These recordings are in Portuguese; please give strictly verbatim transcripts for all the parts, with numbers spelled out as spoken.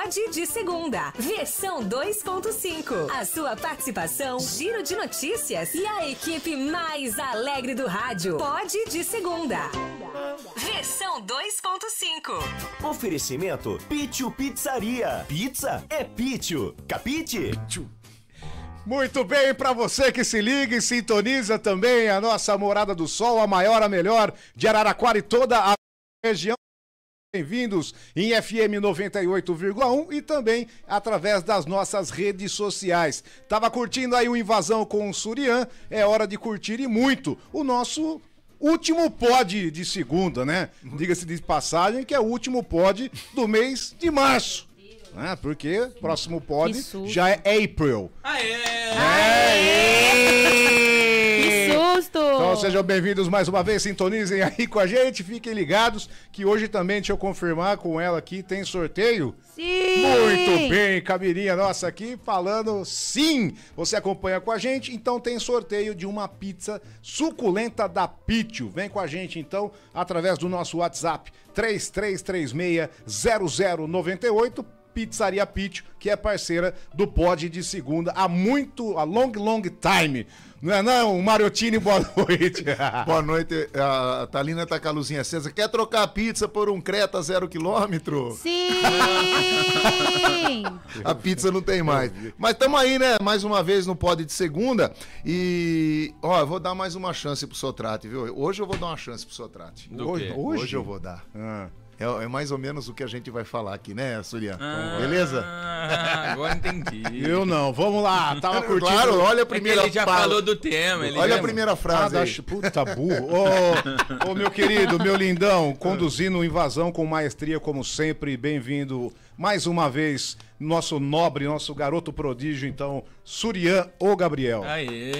Pode de Segunda, versão dois ponto cinco. A sua participação, giro de notícias e a equipe mais alegre do rádio. Pode de Segunda, versão dois ponto cinco. Oferecimento Pitio Pizzaria. Pizza é Pitio. Capite? Muito bem, para você que se liga e sintoniza também a nossa Morada do Sol, a maior, a melhor de Araraquara e toda a região. Bem-vindos em F M noventa e oito vírgula um e também através das nossas redes sociais. Tava curtindo aí o Invasão com o Surian, é hora de curtir e muito o nosso último pod de segunda, né? Diga-se de passagem que é o último pod do mês de março. Ah, porque próximo pod já é April. Aê! Aê! Que susto! Então sejam bem-vindos mais uma vez, sintonizem aí com a gente, fiquem ligados que hoje também, deixa eu confirmar com ela aqui, tem sorteio? Sim! Muito bem, Camirinha nossa aqui falando sim! Você acompanha com a gente, então tem sorteio de uma pizza suculenta da Pitio. Vem com a gente então, através do nosso WhatsApp três três três seis zero zero nove oito. Pizzaria Pitio, que é parceira do Pod de Segunda há muito, a long, long time. Não é não, Mariottini, boa noite. Boa noite, a Thalina tá com a luzinha acesa. Quer trocar a pizza por um Creta zero quilômetro? Sim! A pizza não tem mais. Mas estamos aí, né? Mais uma vez no Pod de Segunda. E, ó, eu vou dar mais uma chance pro Sotrate, viu? Hoje eu vou dar uma chance pro Sotrate. Hoje, hoje? Hoje eu vou dar. Ah. É, é mais ou menos o que a gente vai falar aqui, né, Surian? Ah, beleza? Agora entendi. Eu não, vamos lá. Tava curtindo. Claro, olha a primeira é ele já fala. falou do tema. Ele olha já... a primeira frase ah, aí. da... Puta burro. Ô, ô, meu querido, meu lindão, conduzindo Invasão com maestria, como sempre. Bem-vindo mais uma vez, nosso nobre, nosso garoto prodígio, então, Surian ou Gabriel. Aê!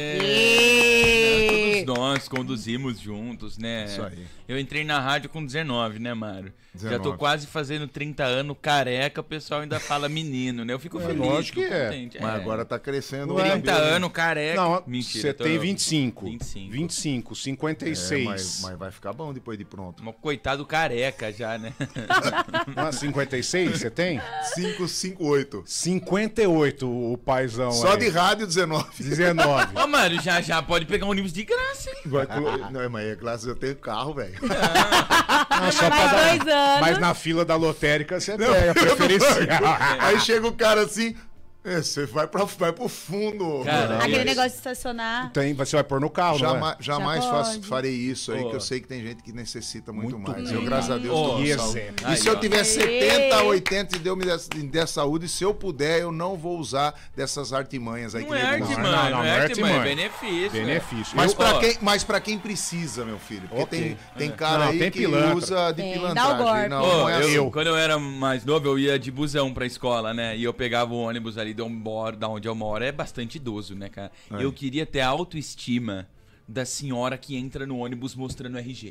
Aê! Todos nós conduzimos juntos, né? Isso aí. Eu entrei na rádio com dezenove, né, Mário? dezenove. Já tô quase fazendo trinta anos, careca, o pessoal ainda fala menino, né? Eu fico É, feliz, lógico fico que é. contente. Mas É. agora tá crescendo o trinta cabelo, né? anos, careca. Não, Mentira. você tô- tem vinte e cinco. vinte e cinco. vinte e cinco, cinquenta e É, seis. mas, mas vai ficar bom depois de pronto. Mas coitado careca já, né? Ah, cinquenta e seis você tem? cinco cinco oito. cinquenta e oito o paizão Só aí. de rádio, dezenove. dezenove. Ô, Mário, já já pode pegar um ônibus de graça, hein? Vai colo- Não, mas é classe, eu tenho carro, velho. Não, só pra Mais dar- dois anos. Mas na fila da lotérica você pega preferencial. Aí chega o cara assim, é, você vai, pra, vai pro fundo. Cara, Não, Aquele Isso. negócio de estacionar. Tem, você vai pôr no carro, Jamais, não é? jamais Já faço- pode. farei isso aí, Ô. que eu sei que tem gente que necessita muito, Muito mais. bem. Eu, graças a Deus, Ô, tô com que saúde. exemplo. E Aí, se eu ó. tiver Aê. setenta, oitenta e Deus me der, me der saúde, se eu puder, eu não vou usar dessas artimanhas aí Não que é nego usa. artimanha, Não, não, não, é não é artimanha, é artimanha. benefício. Benefício. Mas Eu- pra, ó. quem, mas pra quem precisa, meu filho. Porque Ok. tem, tem cara Não, aí tem que pilantra. usa de Tem, pilantragem. dá o golpe. Não, Ô, não é eu, assim. eu- quando eu era mais novo, eu ia de busão pra escola, né? E eu pegava o ônibus ali de onde, da onde eu moro. É bastante idoso, né, cara? É. Eu queria ter a autoestima da senhora que entra no ônibus mostrando o R G.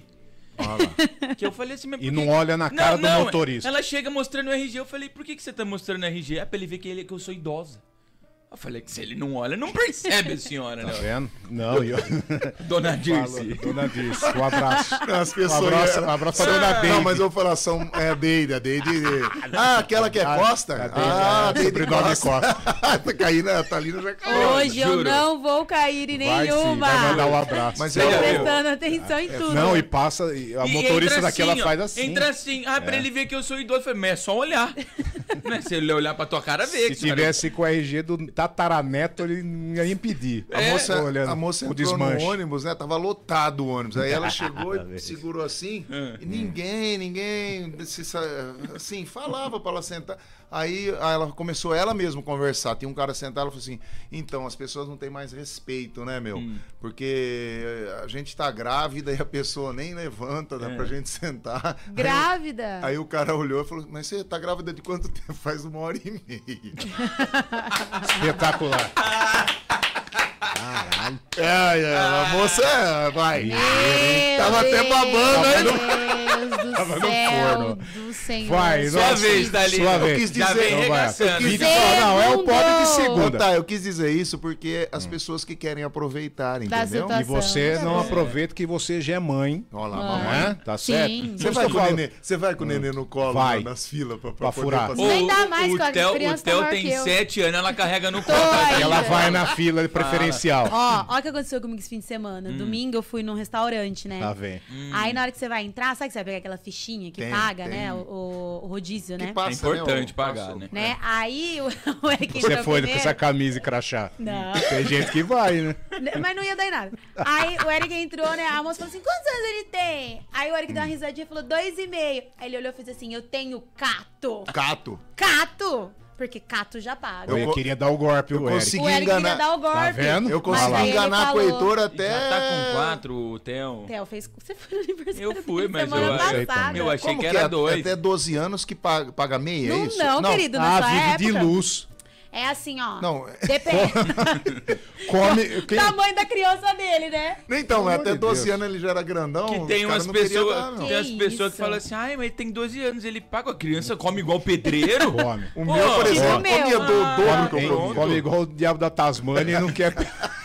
Que eu falei assim, mas E por não que- olha na cara do motorista. Ela chega mostrando o R G, eu falei, por que, que você tá mostrando o R G? É pra ele ver que, ele, que eu sou idosa. Eu falei que se ele não olha, não percebe a senhora, Tá né? vendo? Não, e eu... Dona Fala, Dirce. Dona Dirce, um abraço. As Um pessoas. abraço, um abraço pra Dona Deide. Não, mas eu vou falar, são, é a Deide, a Deide. Ah, aquela que é Ah, Costa? a Deide, Ah, é, Deide sobrenome é Costa. Tá caindo, a Thalina já caiu. Hoje eu juro. não vou cair em Vai sim, nenhuma. vai mandar um abraço. Mas Tô é, já viu? prestando atenção em tudo. Não, e passa, e a E motorista entra daquela assim, ó, faz assim. Entra assim, ah, pra É. ele ver que eu sou idoso. Eu falei, mas é só olhar. Né? Se ele olhar pra tua cara, vê. Se que senhora- tivesse com o R G do Tataraneto, ele não ia impedir. A moça, Olhando a moça o entrou no desmanche. ônibus, né? Tava lotado o ônibus. Aí ela chegou e segurou assim. E ninguém, ninguém, se sa- assim, falava pra ela sentar. Aí, aí ela começou ela mesma a conversar. Tinha um cara sentado, ela falou assim, então, as pessoas não têm mais respeito, né, meu? Porque a gente tá grávida e a pessoa nem levanta, dá pra gente sentar. Grávida. Aí o cara olhou e falou, mas você tá grávida de quanto tempo? Faz uma hora e meia. Espetacular. Caralho. É, é, a moça é, vai. Meu Tava até babando, Deus hein? do Tava no céu forno. do Senhor. Vai, Sua nossa, vez, Thalita. Sua Eu vez. quis Já dizer, vem Então vai. regaçando. Vídeo só, não, é o pod de Ô, segunda. tá, eu quis dizer isso porque as pessoas que querem aproveitar, Da entendeu? situação. E você É. não aproveita que você já é mãe, Olha lá, Ah. mamãe. né? Tá Sim. certo? Você Eu vai, estou com o falando- nenê, você vai com o nenê no colo Vai. na- nas filas pra, Pra poder furar. passar? O, Nem dá mais, o com a Theo, o criança tá Theo maior tem que eu. sete anos, ela carrega no Tô colo. ainda. Ela vai na fila preferencial. Ó, ó o que aconteceu comigo esse fim de semana. Domingo eu fui num restaurante, né? Tá vendo? Aí na hora que você vai entrar, sabe que você vai pegar aquela fichinha que Tem, paga, tem. né? O, o- o rodízio, Que né? passa, É importante né, o- pagar, passa o- né? Né? Aí o, o Eric Você entrou foi com primeiro. essa camisa e crachá. Não. Tem gente que vai, né? Mas não ia dar em nada. Aí o Eric entrou, né? A moça falou assim: quantos anos ele tem? Aí o Eric deu uma risadinha e falou: dois e meio. Aí ele olhou e fez assim: eu tenho cato. Cato. Cato! Porque cato já paga. Eu, Eu queria dar o golpe, o Eric. consegui O Eric enganar. queria dar o golpe. Tá vendo? Eu Mas consegui aí ele enganar com o falou- Heitor até... Já tá com quatro, o Theo. Theo fez. Você foi no aniversário Eu fui, dele mas semana eu achei passada. também. Eu achei Como que que era é? dois. Até doze anos que paga, paga meia, é Não, isso? não, querido, na Ah, sua vive época. de luz. É assim, ó. Não, Depende. Come. Quem... Tamanho da criança dele, né? então, mas amor até de doze Deus. anos ele já era grandão. Que os tem caras umas não queriam pessoas, dar, não. tem as Que pessoas isso? que falam assim, ai, mas ele tem doze anos, ele paga, a criança come igual pedreiro. Come. O Pô, meu, por tipo exemplo, o meu. comia do Ah, dobro que eu Tem- comia. come igual o diabo da Tasmânia e não quer.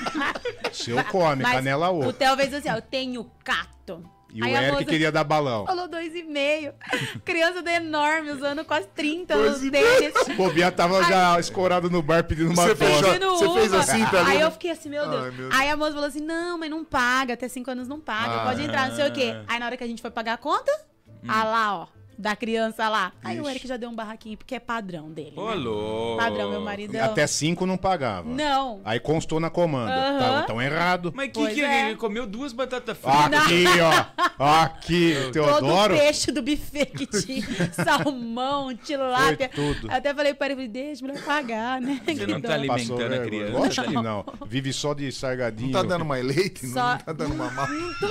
Seu come, Mas canela o outra. Theo fez assim, ó, eu tenho cato. E Aí o a Eric moça queria dar balão. falou dois e meio. Criança da enorme, usando quase trinta Dois nos e tênis. O Bobia tava já escorado no bar pedindo uma Você foto. fechou? Pedindo Você fez uma. assim, tá Aí vendo? eu fiquei assim, meu Deus. Ai, meu Deus. Aí a moça falou assim, não, mas não paga, até cinco anos não paga, Ah. pode entrar, não sei o quê. Aí na hora que a gente foi pagar a conta, ah lá, ó, da criança lá. Aí o Ixi. Eric já deu um barraquinho, porque é padrão dele, Ô, né? louco. Padrão, meu maridão. Até cinco não pagava. Não. Aí constou na comanda. Aham. Tá, tão errado. Mas que Pois que é. ele, ele comeu duas batatas fritas? Aqui, ó. Aqui, Todo o Teodoro. peixe do buffet que tinha, salmão, tilápia. Foi tudo. Eu até falei para ele, falei, deixa, melhor pagar, né? Você Que não dó. tá ali- Passou alimentando a vergonha. criança. Lógico que não. Vive só de sargadinho. Não tá dando mais leite? Não, Só- não tá dando mamar?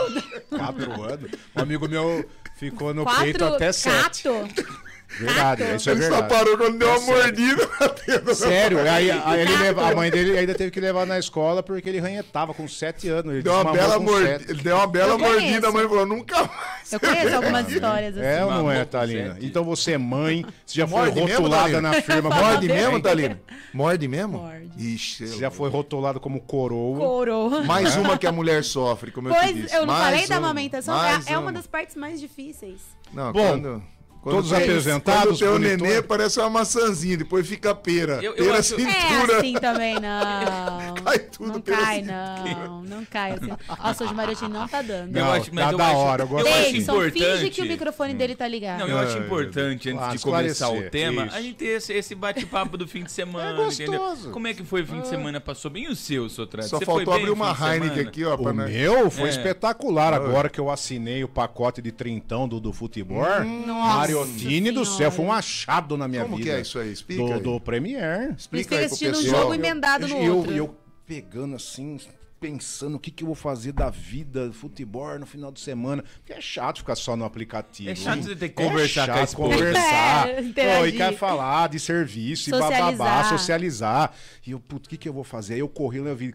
Quatro anos. Um amigo meu ficou no Quatro peito até sete. cato. Verdade, Cato. isso é Ele só verdade. parou quando deu uma É sério. mordida na teta. Sério, aí, aí ele leva- a mãe dele ainda teve que levar na escola porque ele ranhetava com sete anos. Ele Deu uma desmamou bela com mordida. sete. Ele deu uma bela Eu mordida, conheço. a mãe falou, nunca mais. Eu conheço algumas histórias assim. É ou não é, Mamou com Thalina? sete. Então você é mãe, você já foi Morde mesmo, rotulada Thalina? na firma. Morde Deus. mesmo, Thalina? Morde mesmo? Morde. Ixi, Você já foi rotulado como coroa. Coroa. mais uma que a mulher sofre, como eu te Pois, disse. eu não Mais falei da uma, amamentação, mais é, é uma das partes mais difíceis. Não, Bom, quando, quando todos tem- apresentados, Quando tem o bonitões. nenê, parece uma maçãzinha, depois fica pera. Eu- eu pera acho- cintura. É assim também, não. Cai tudo Não pela cai, cintura. não. Não cai assim. Nossa, hoje o Mariotinho não tá dando. Eu Não, acho- mas tá eu da acho- hora, eu gosto eu acho assim. Davidson, finge importante. que o microfone dele tá ligado. Não, eu acho Ai, importante, antes Ah, de começar o esclarecer, tema, isso. a gente ter esse, esse bate-papo do fim de semana, É gostoso. entendeu? Como é que foi o fim de semana? Passou bem? E o seu, Sotrate? Só Você foi faltou bem abrir no uma fim de Heineken semana? aqui, ó. Pra O nós- meu foi É. espetacular. Agora que eu assinei o pacote de trintão do, do futebol, Nossa Mariotini do céu, Senhora. foi um achado na minha Como vida. que é isso aí? Explica Do, aí. do Premier. Eles Explica ficam aí pro assistindo um pessoal. jogo emendado no E eu, outro. eu pegando assim, pensando o que, que eu vou fazer da vida, futebol no final de semana. Porque é chato ficar só no aplicativo. É chato você ter que É conversar com a chato esposa. conversar. É, Pô, e interagir. quer falar de serviço, e Socializar. bababá, socializar. E eu, putz, o que, que eu vou fazer? Aí eu corri lá e vi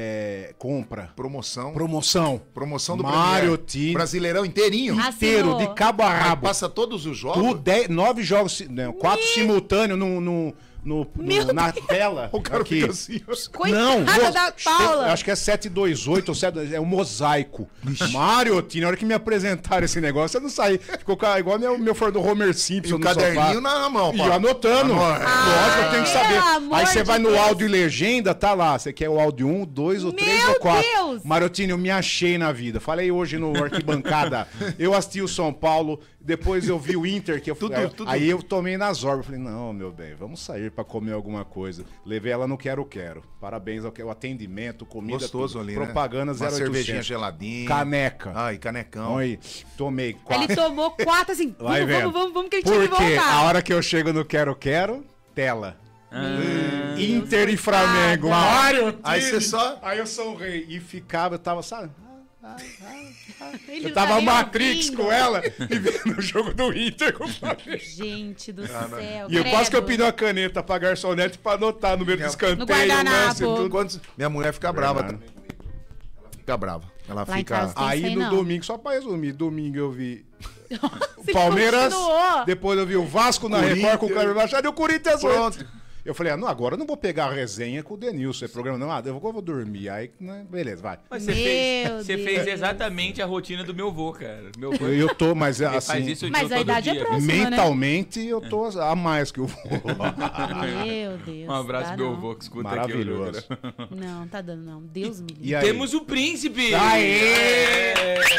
é, compra. Promoção. Promoção. Promoção do Mariotini. Premier. Brasileirão inteirinho. Ah, Inteiro, Assinou. de cabo a Aí rabo. passa todos os jogos. Tudo, dez, nove jogos, si- não, quatro simultâneos no, no, no, Meu no- na tela. O cara aqui. fica assim, ó. Coitada Não, da Paula. acho que é sete dois oito ou sete, é um mosaico. Mariotini, na hora que me apresentaram esse negócio, eu não saí. Ficou ca- igual meu, meu for do Homer Simpson E o no caderninho sofá. na mão, E pá. eu anotando. Ah, Lógico, eu tenho que pelo saber. amor Aí você de vai no Deus. áudio e legenda, tá lá. Você quer o áudio um, dois, ou três Meu ou quatro. Deus! Mariotini, eu me achei na vida. Falei hoje no Arquibancada. Eu assisti o São Paulo, depois eu vi o Inter, que eu Tudo, aí, tudo. aí eu tomei nas orbas. Falei, não, meu bem, vamos sair pra comer alguma coisa. Levei ela no Quero Quero. Parabéns ao que- o atendimento, comida, Gostoso tudo. ali, né? Propaganda Uma zero oitocentos. cervejinha geladinha. Caneca. Ai, canecão. Então aí, tomei quatro. Ele tomou quatro assim. Vai Vamos, vendo. vamos, vamos, vamos que ele tinha que Porque voltar. a hora que eu chego no Quero Quero, tela. Ah, Inter e coitada. Flamengo. Mário, Aí você só- Aí eu sou o rei. E ficava, eu tava, sabe? Ele Eu tava não tá nem Matrix ouvindo. com ela e vendo o jogo do Inter com o Flamengo. Gente do céu. E eu quase que eu credo. pedi uma caneta pra garçonete pra anotar o número do escanteio. No guardanapo. lance, tudo. Quantos- Minha mulher fica brava Verdade. também. Ela fica brava. Ela Lá em fica. casa tem- Aí sei no não. domingo, só pra resumir, domingo eu vi Você Palmeiras, continuou. depois eu vi o Vasco na Corinthians. Record com o Cleber Machado e o Corinthians Pronto. ontem. Eu falei, ah, não, agora eu não vou pegar a resenha com o Denilson, é programa não, ah, eu vou, eu vou dormir, aí, né, beleza, vai. Mas você Meu fez, você Deus. fez exatamente a rotina do meu vô, cara. Meu vô Eu, eu tô, mas ele assim, faz isso o Mas dia a todo idade é dia. próxima. mentalmente eu tô a mais que o vô. Meu Deus. Um abraço dá pro meu não. vô que escuta Maravilhoso. aqui. o programa. Não, tá dando não. Deus me livre. E aí? Temos o príncipe! Aê!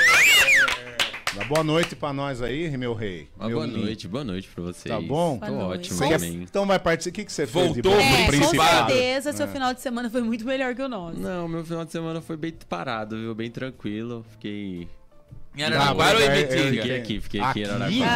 Dá boa noite pra nós aí, meu rei. Ah, meu boa lindo. noite, boa noite pra vocês. Tá bom? Boa Tô noite. ótimo Você quer- também. então vai participar. O que, que você fez de Voltou bom pro no É, com Principado? certeza, seu final de semana foi muito melhor que o nosso. Não, meu final de semana foi bem parado, viu? Bem tranquilo. Fiquei. Em Araraquara ou em é, é, Bitinga? Fiquei aqui, fiquei aqui, em Aqui? Araraquara.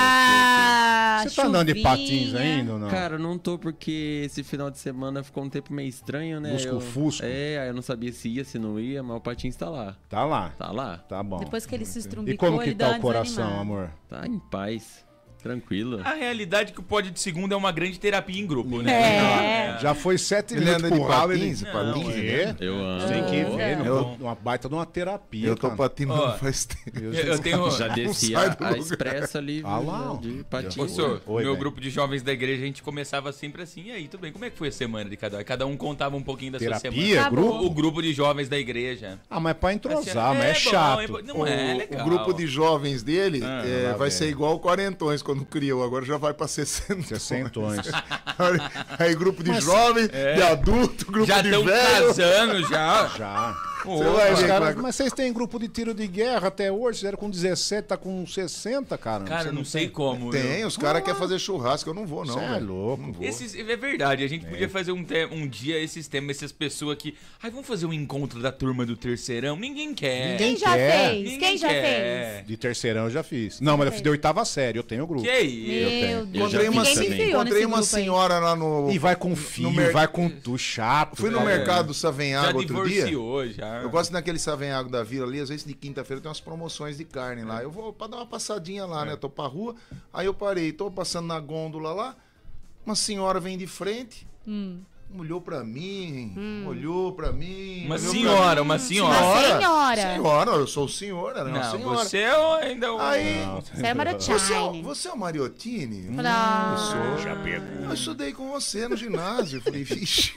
Ah, Você tá andando de chuvinha. patins ainda ou não? Cara, não tô porque esse final de semana ficou um tempo meio estranho, né? Lusco Eu- fusco. É, aí eu não sabia se ia, se não ia, mas o patins tá lá. Tá lá. Tá lá. Tá bom. Depois que ele se E estrumbicou, como que ele tá dá o coração, uma amor? Tá em paz. Tranquilo. A realidade é que o Pod de Segunda é uma grande terapia em grupo, né? É. Já foi sete Ele minutos anda de pro ralo, patins, ele... patins, Não, né? é. Eu amo. Tem que ver, Nossa. meu, uma baita de uma terapia, Eu tô cara. patinando Ó, faz tempo. Eu Eu, eu tenho. Já desci sai a, do a lugar. expressa ali, Ah viu, lá, ó. de patins. Ô, senhor, Oi, meu velho. grupo de jovens da igreja, a gente começava sempre assim. E aí, tudo bem? Como é que foi a semana de cada um? Cada um contava um pouquinho da sua Terapia, semana. Tá grupo? bom. O grupo de jovens da igreja. Ah, mas é pra entrosar, Assim, mas é bom, chato. é- Não é O- legal. O grupo de jovens dele Ah, é, lá vai vem. ser igual o Quarentões quando criou. Agora já vai pra sessenta. Sessentões. Aí grupo de jovem, de adulto, grupo Já de estão velho. casando já. Já. Você Opa. vai Os ver caras- como é que- mas vocês têm grupo de tiro de guerra até hoje? Vocês eram com dezessete, tá com sessenta, cara. Cara, Você não sei tem? como. Tem, eu- os caras querem fazer churrasco. Eu não vou, não. Você é velho. louco. Não vou. Esses, é verdade, a gente podia fazer um, te- um dia esses temas, essas pessoas que. Ai, vamos fazer um encontro da turma do terceirão? Ninguém quer. Ninguém Quem já quer. fez? Ninguém Quem já quer. fez? De terceirão eu já fiz. Não, mas eu fiz de oitava série, eu tenho grupo. Que isso? Meu Eu Deus. já Encontrei uma, fiz Ninguém me também. enfiou encontrei nesse uma grupo aí. senhora lá no. E vai com no filho, mer- vai com tu chato. Fui no velho. mercado do Já Savenhago outro dia. divorciou, já. Eu gosto daquele Savenhago da Vila ali, às vezes de quinta-feira tem umas promoções de carne lá. Eu vou pra dar uma passadinha lá, né? Eu tô pra rua, aí eu parei, tô passando na gôndola lá, uma senhora vem de frente, olhou pra mim, olhou pra mim. Uma olhou pra senhora, mim. uma senhora. Uma senhora. Senhora, eu sou o senhor, ela é uma Não, senhora. você é o- ainda o. Aí, Você é você é, o- Marochine. você é o Mariottini? Hum, Falei, ah, eu sou. Eu estudei com você no ginásio. Eu falei, vixe.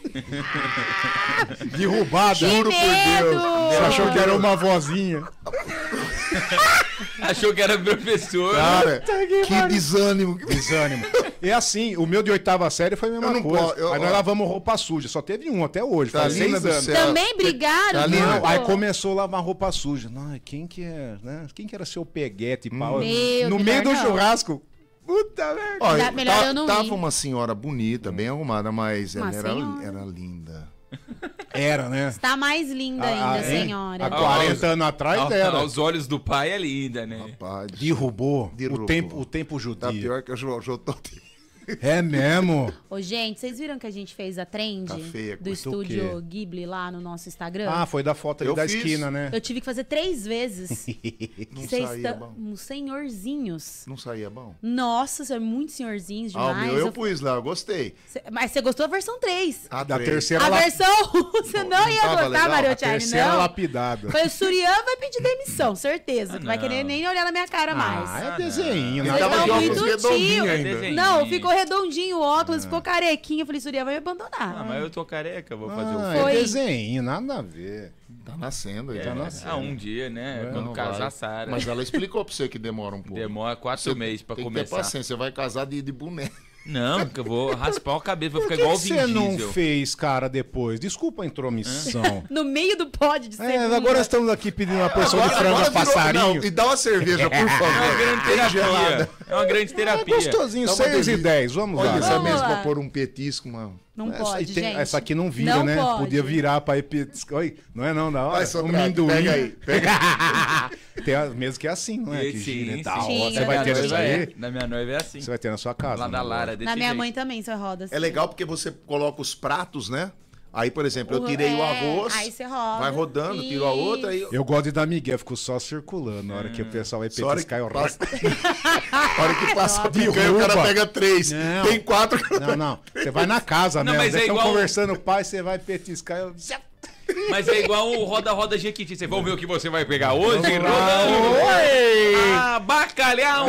Derrubada. Juro por medo! Deus. Você achou que era uma vozinha. Achou que era professor. Cara, que desânimo. Desânimo. É assim, o meu de oitava série foi a mesma Eu não coisa. posso, eu- Mas nós ó. lavamos roupa suja. Só teve um até hoje. Faz Thalina seis do anos. céu. Também brigaram, Thalina, grupo? Aí começou a lavar roupa suja. Não, quem que é, né? Quem que era seu peguete, pau? Meu, no melhor meio do não. churrasco. Puta merda. Olha, Melhor- melhor tá- eu não tava ir. uma senhora bonita, bem arrumada, mas Uma ela era, senhora. era linda. Era, né? Tá mais linda Ah, ainda, ah, hein? senhora. Há quarenta anos atrás Ao- era. Aos olhos do pai é linda, né? Rapaz, Derrubou, Derrubou. O, tempo, o tempo tá judio. pior que eu já, já tô... É mesmo? Ô, gente, vocês viram que a gente fez a trend Tá feia a do coisa. estúdio Ghibli lá no nosso Instagram? Ah, foi da foto ali Eu da fiz. esquina, né? Eu tive que fazer três vezes. Não Vocês saía estão bom. uns senhorzinhos. Não saía bom? Nossa, vocês são muito senhorzinhos Ah, o demais. meu eu Eu- pus lá, eu gostei. Cê- Mas você gostou da versão três. A Da três. terceira, A la... versão você não, não ia tava gostar, legal? Mariochine, terceira não. lapidada. Foi o Surian vai pedir demissão, certeza. Ah, que vai não. querer nem olhar na minha cara mais. Ah, é desenho, Ele né? tava Vocês de tão óculos muito redondinho tio. ainda. Desenho. Não, ficou redondinho o óculos, ficou carequinha. Eu falei, Surian vai me abandonar. Ah, mas eu tô careca, vou fazer o Ah, quê? Foi. é desenho, nada a ver. Tá nascendo aí. É, tá nascendo. ah, um dia, né? Quando Não casar, vai. Sara. Mas ela explicou pra você que demora um pouco. Demora quatro meses pra tem que ter começar. paciência, você vai casar de, de boneco. Não, porque eu vou raspar a cabeça, vou Por ficar que, igual o que Vin você não Diesel. fez, cara, depois? Desculpa a intromissão. No meio do pod de É, segunda. agora estamos aqui pedindo uma porção de frango a virou- passarinho. Não, e dá uma cerveja, por É uma favor. grande terapia. É uma grande É terapia. gostosinho, Dá uma seis e delícia. dez, vamos Olha, lá. essa Vamos mesmo lá. pra pôr um petisco, mano. Não essa, pode, e tem- gente. essa aqui não vira, Não né? pode. Podia virar pra epitisco. Oi, não é não, da hora. Vai, um Sotrate, minduim. pega aí. Pega. tem a mesmo que é assim, não é? Sim, Que sim, gira e sim. tal. Tinha, Você vai da ter minha isso noiva aí? é. Da minha noiva é assim. Você vai ter na sua casa. Lá da né? Lara, desse Na minha jeito. mãe também, só roda assim. É legal porque você coloca os pratos, né? Aí, por exemplo, eu O- tirei o é, arroz, aí você roda. vai rodando, tiro a outra, aí... Eu gosto de dar migué, fico só circulando. Na hora que o pessoal vai Só hora petiscar, eu que passa, a hora que passa a Derruba. picanha, o cara pega três. Não. Tem quatro... Não, não. Você vai na casa, Não, né? mas Eles é estão igual- conversando, pai, você vai petiscar. Eu... Mas é igual o roda-roda Jequiti. Vocês vão ver o que você vai pegar hoje? Vamos lá. Rodando. Oi! Ah, bacalhau!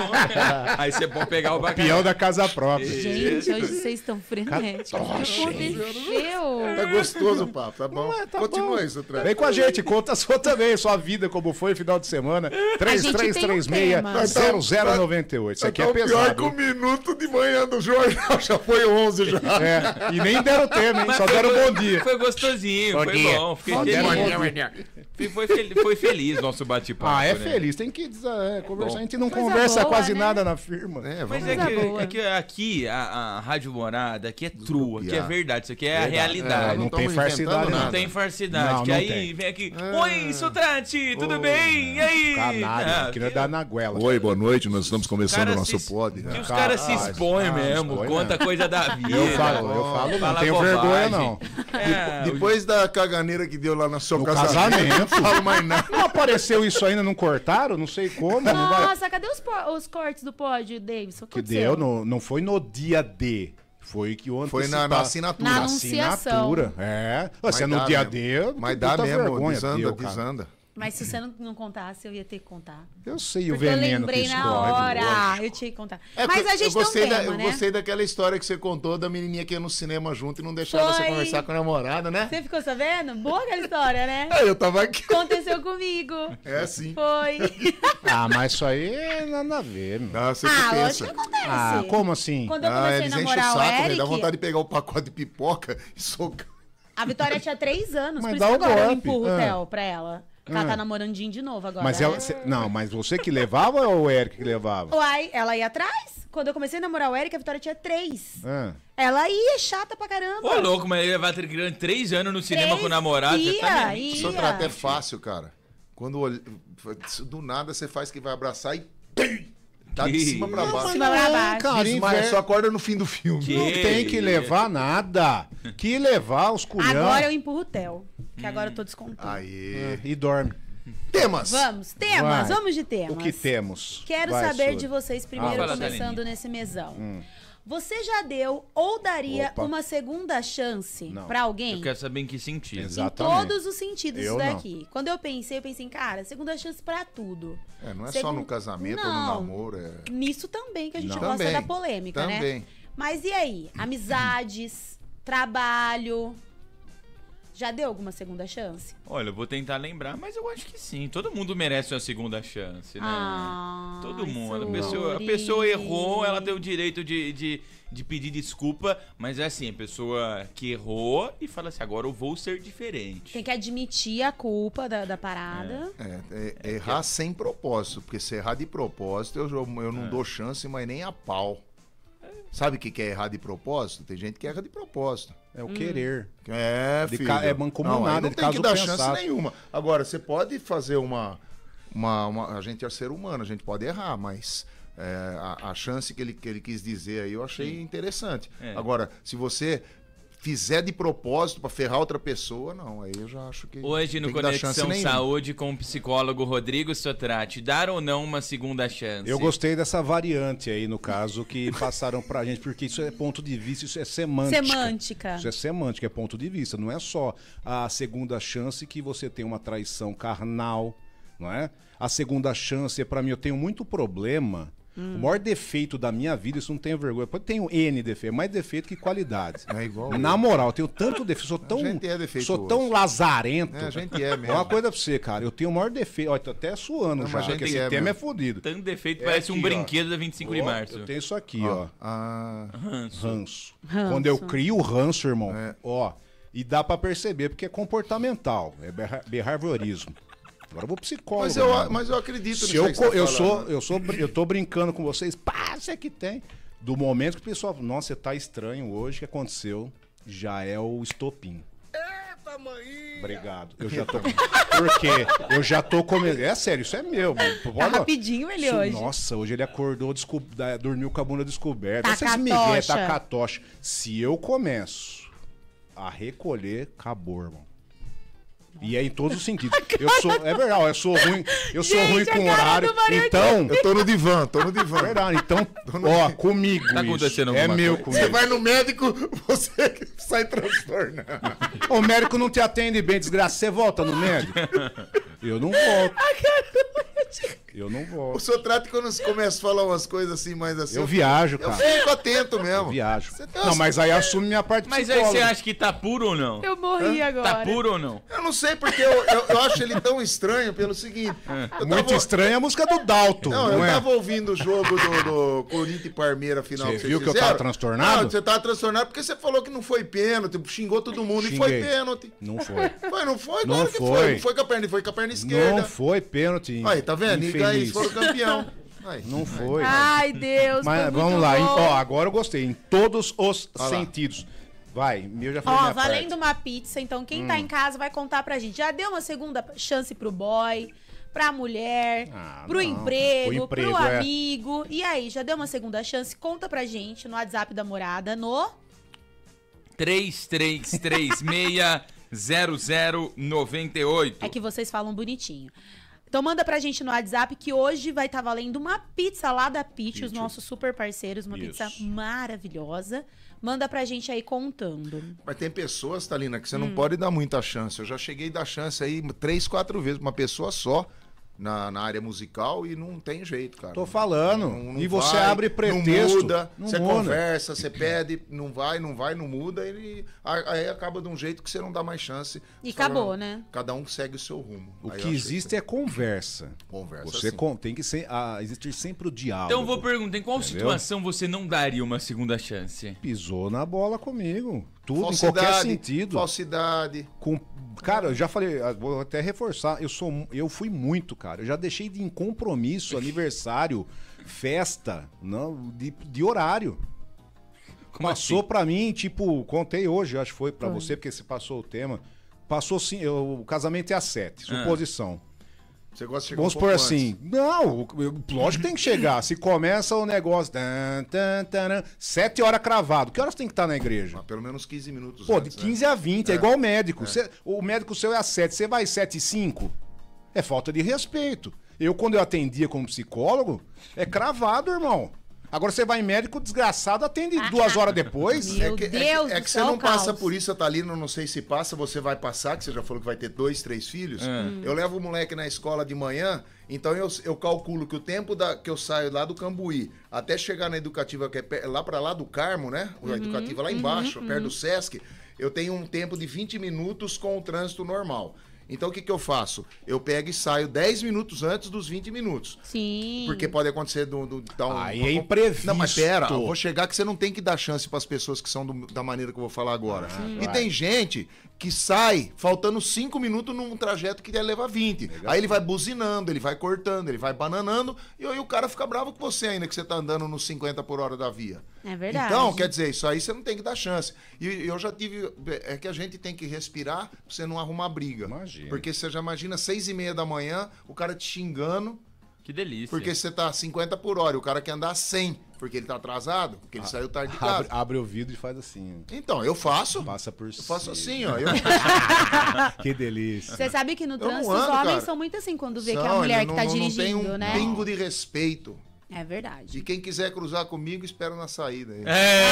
Aí você pode pegar o bacalhau. Peão da casa própria. Gente, hoje vocês estão frenéticos. O que aconteceu? Tá gostoso o papo, tá bom? Tá Continua bom. isso, Tré. Vem com a gente, conta a sua também, sua vida, como foi o final de semana. três três três seis, zero zero nove oito. Isso aqui é Tá pior pesado. que o minuto de manhã do jornal já foi onze já. É, e nem deram tema, hein? Mas Só foi deram go- bom dia. Foi gostosinho, foi dia. bom. Fiquei Bom feliz. dia. Foi, foi, fel- foi feliz nosso bate-papo. Ah, é né? feliz, tem que é, conversar. Bom. A gente não Coisa conversa boa, quase né? nada na firma. É, Mas vamos é lá. que, boa. é que aqui, a, a Rádio Morada, aqui é true, aqui é Piá. verdade, isso aqui é a Verdade. realidade. É, não não tem tamo farsidade, inventando não. Não nada. tem farsidade, Não, que não aí tem. vem aqui, Ah. oi, Sotrate, tudo Ô. bem? E aí? Canalha, Ah, queria dar na goela. Oi, boa noite, nós estamos começando cara o nosso se- pod. Que os Cara, caras se ah, expõem ah, mesmo, expõe conta mesmo. coisa da vida. Eu falo, eu falo, não fala tenho bobagem. vergonha, não. É, Depois da caganeira que deu lá no seu No casamento, casamento. não falo mais nada. Não apareceu isso ainda, não cortaram? Não sei como. Não vai... Nossa, cadê os, po- os cortes do pod, Davidson? O Que aconteceu? deu, não, não foi no dia D. Foi que o Foi na, na assinatura. Na Na anunciação. assinatura. É. Você Mas no dá dia mesmo. D. eu Mas tenho dá puta mesmo, vergonha, desanda, deu, cara. desanda. Mas se você não, não contasse, eu ia ter que contar. Eu sei o Porque eu veneno que lembrei escorre. na hora. lógico. Eu tinha que contar. É, Mas porque a gente eu gostei tem um da, tema, Eu né? gostei daquela história que você contou da menininha que ia no cinema junto e não deixava você Foi. conversar com a namorada, né? Você ficou sabendo? Boa aquela história, né? É, eu tava aqui. Aconteceu comigo. É assim. Foi. Ah, mas isso aí é nada a ver, meu. Ah, você que Ah, pensa. lógico que acontece. Ah, como assim? Quando eu Ah, comecei a eles enchem o namorar o saco, velho. Eric, Dá vontade de pegar o pacote de pipoca e socar. a Vitória tinha três anos. Mas por dá isso que o agora eu golpe. empurro Ah. o Theo pra ela. Ela Ah. tá namorandinho de novo agora. Mas ela, cê- não, mas você que levava ou o Eric que levava? Uai, ela ia atrás. Quando eu comecei a namorar o Eric, a Vitória tinha três. Ah. Ela ia, chata pra caramba. Ô, louco, mas ele vai ter três anos no cinema Três com o namorado. Você tá ia, me- ia. Isso trata é fácil, cara. Quando olha- do nada você faz que vai abraçar e tá de Que cima pra baixo. cima pra baixo. cara, Desmaia, inver- só acorda no fim do filme. Que- Não tem que levar nada. Que levar os culhão. Agora eu empurro o Theo. Que agora eu tô descontando. Aí. E dorme. Temas. Vamos, temas, Vai. vamos de temas. O que temos? Quero Vai, saber Sônia. de vocês primeiro, Fala, começando Thaline. nesse mesão. Você já deu ou daria Opa. uma segunda chance Não. pra alguém? Eu quero saber em que sentido. Exato. Em Exatamente. todos os sentidos Eu isso não. daqui. Quando eu pensei, eu pensei, cara, segunda chance pra tudo. É, não é Segun- só no casamento ou no Não. namoro. É... Nisso também, que a gente Não. gosta Também, da polêmica, né? também. Mas e aí? Amizades, trabalho. Já deu alguma segunda chance? Olha, eu vou tentar lembrar, mas eu acho que sim. Todo mundo merece uma segunda chance, né? Ah, Todo mundo. A Suri. pessoa, a pessoa errou, ela tem o direito de, de, de pedir desculpa, mas é assim, a pessoa que errou e fala assim, agora eu vou ser diferente. Tem que admitir a culpa da, da parada. É, é- é errar sem propósito, porque se errar de propósito, eu, eu eu não É. dou chance, mas nem a pau. Sabe o que que é errar de propósito? Tem gente que erra de propósito. É o querer. É, De filho. ca- é mancomunado, não, aí não de tem que caso dar pensado. chance nenhuma. Agora, você pode fazer uma, uma, uma- A gente é ser humano, a gente pode errar, mas é, a, a chance que ele, que ele quis dizer aí eu achei interessante. É. Agora, se você fizer de propósito pra ferrar outra pessoa, não, aí eu já acho que. Hoje no tem que dar chance Conexão nenhuma. Saúde com o psicólogo Rodrigo Sotrate, dar ou não uma segunda chance? Eu gostei dessa variante aí, no caso, que passaram pra gente, porque isso é ponto de vista, isso é semântica. Semântica. Isso é semântica, é ponto de vista. Não é só a segunda chance que você tem uma traição carnal, não é? A segunda chance, pra mim, eu tenho muito problema. Hum. O maior defeito da minha vida, isso não tenho vergonha. Eu tenho N defeitos, mais defeito que qualidade. É igual. Na moral, eu tenho tanto defeito, sou tão, gente é defeituoso. sou tão lazarento. É, a gente é mesmo. Uma coisa pra você, cara, eu tenho o maior defeito. Olha, tô até suando Não, já, mas a porque gente esse é tema mesmo. é fodido. Tanto defeito, É parece um aqui, ó. brinquedo da vinte e cinco de Ó, março. Eu tenho isso aqui, ó. Ah, Ranço. Ranço. Ranço. Quando eu crio o ranço, irmão, É. ó, e dá pra perceber, porque é comportamental, é berra- behaviorismo. Agora eu vou psicólogo. mas, eu, mano. mas eu acredito Se nisso eu, aí que co- você tá eu, falando, sou, né? eu, sou, br- eu tô brincando com vocês, pá, você que tem. Do momento que o pessoal, nossa, você tá estranho hoje, o que aconteceu? Já é o estopim. Eita, mãe! Obrigado. Eu já tô. Por quê? Eu já tô comendo. É sério, isso é meu. Mano. Tá Olha, rapidinho ele isso- hoje. Nossa, hoje ele acordou, desco- da- dormiu com a bunda descoberta. Tá Essas com a migué, tocha. tá com a tocha. Se eu começo a recolher, acabou, irmão. E é em todos os sentidos. Eu sou, é verdade, eu sou ruim, eu sou Gente, ruim a com cara horário. do Mario Então, Eu tô no divã, tô no divã. verdade, então, ó, comigo Tá isso. acontecendo É alguma meu coisa? comigo. Você vai no médico, você sai transtornado. O médico não te atende bem, desgraça. Você volta no médico? Eu não volto. Eu não O volto. senhor trata quando você começa a falar umas coisas assim, mais assim. Eu viajo, Eu cara. fico atento mesmo. Eu viajo. Você tem Não, umas- mas aí assume minha parte Mas aí psicóloga. você acha que tá puro ou não? Eu morri agora. Tá puro ou não? Eu não sei, porque eu, eu, eu acho ele tão estranho pelo seguinte. Eu Muito tava- estranha a música do Dalton, Não, não, eu é? tava ouvindo o jogo do, do Corinthians e Parmeira final. Você que vocês viu que eu fizeram. tava transtornado? Não, você tava transtornado porque você falou que não foi pênalti, xingou todo mundo e foi Xinguei. pênalti. Não foi. Foi, não foi? Não Claro que foi. foi. Não foi com a perna, foi com a perna esquerda. Não foi pênalti. Aí, tá vendo? E aí infeliz. eles foram campeão. Aí. Não foi. Ai, Deus. Mas foi vamos muito lá. bom. Ó, agora eu gostei. Em todos os Olha lá. sentidos. Vai, eu já falei Ó, minha valendo parte. uma pizza, então quem Hum. tá em casa vai contar pra gente. Já deu uma segunda chance pro boy, pra mulher, Ah, pro não. emprego, O emprego, pro é. amigo. E aí, já deu uma segunda chance? Conta pra gente no WhatsApp da morada no... três três três seis zero zero nove oito. É que vocês falam bonitinho. Então manda pra gente no WhatsApp que hoje vai estar valendo uma pizza lá da Pitch, os nossos super parceiros, uma Isso. pizza maravilhosa. Manda pra gente aí contando. Mas tem pessoas, Thalina, que você Hum. não pode dar muita chance. Eu já cheguei a dar chance aí três, quatro vezes pra uma pessoa só na, na área musical e não tem jeito, cara. Tô falando. Não- não E você vai, abre pretexto. Não muda, Não você muda. conversa, você pede, não vai, não vai, não muda. Ele, aí acaba de um jeito que você não dá mais chance. E Falando, acabou, né? Cada um segue o seu rumo. O Aí que eu acho existe é conversa. Conversa, Você sim. com- tem que ser, ah, existir sempre o diálogo. Então eu vou perguntar, em qual Entendeu? situação você não daria uma segunda chance? Pisou na bola comigo. Tudo, em Falsidade, qualquer sentido. Falsidade. Com... Cara, eu já falei, ah, vou até reforçar, eu, sou, mu- eu fui muito, cara. Eu já deixei de ir em compromisso, aniversário, festa, não, de, de horário. Como Passou assim? pra mim, tipo, contei hoje, acho que foi pra Foi. você, porque você passou o tema. Passou sim, eu- o casamento é às sete, Ah. suposição. Você gosta de chegar Vamos um supor pouco assim, não, eu- lógico que tem que chegar. Se começa o negócio, tan, tan, taran, sete horas cravado, que horas tem que estar na igreja? antes. Pelo menos quinze minutos Pô, antes, de né? quinze a vinte, é, igual o médico. Cê- o médico seu é às sete, você vai às sete e cinco? É falta de respeito. Eu, quando eu atendia como psicólogo, é cravado, irmão. Agora você vai em médico desgraçado, atende duas horas depois. Meu É que, é que- Deus é do que você céu, não passa caos. por isso, Thalina, não sei se passa, você vai passar, que você já falou que vai ter dois, três filhos. Eu levo o moleque na escola de manhã, então eu, eu calculo que o tempo da, que eu saio lá do Cambuí até chegar na educativa, que é pe- lá pra lá do Carmo, né? O educativo é lá embaixo, perto do Sesc, eu tenho um tempo de vinte minutos com o trânsito normal. Então o que, que eu faço? Eu pego e saio dez minutos antes dos vinte minutos. Sim. Porque pode acontecer do, do, dar um- Aí uma- é imprevisto. Não, mas pera, eu vou chegar que você não tem que dar chance para as pessoas que são do- da maneira que eu vou falar agora. e vai. tem gente que sai faltando cinco minutos num trajeto que ia levar vinte. Aí ele vai buzinando, ele vai cortando, ele vai bananando, e aí o cara fica bravo com você ainda que você tá andando nos cinquenta por hora da via. É verdade. Então, quer dizer, isso aí você não tem que dar chance. E eu já tive. É que a gente tem que respirar pra você não arrumar briga. Imagina. Porque você já imagina seis e meia da manhã, o cara te xingando. Que delícia. Porque você tá cinquenta por hora e o cara quer andar cem, porque ele tá atrasado, porque ele saiu tarde de casa. Abre, abre o vidro e faz assim. Então, eu faço. Passa por Eu faço assim, ó. Eu... Que delícia. Você sabe que no não trânsito ando, os homens cara. são muito assim quando vê que é São, a mulher não- que tá não- não dirigindo, tem um né? pingo de respeito. É verdade. E quem quiser cruzar comigo, espera na saída. aí.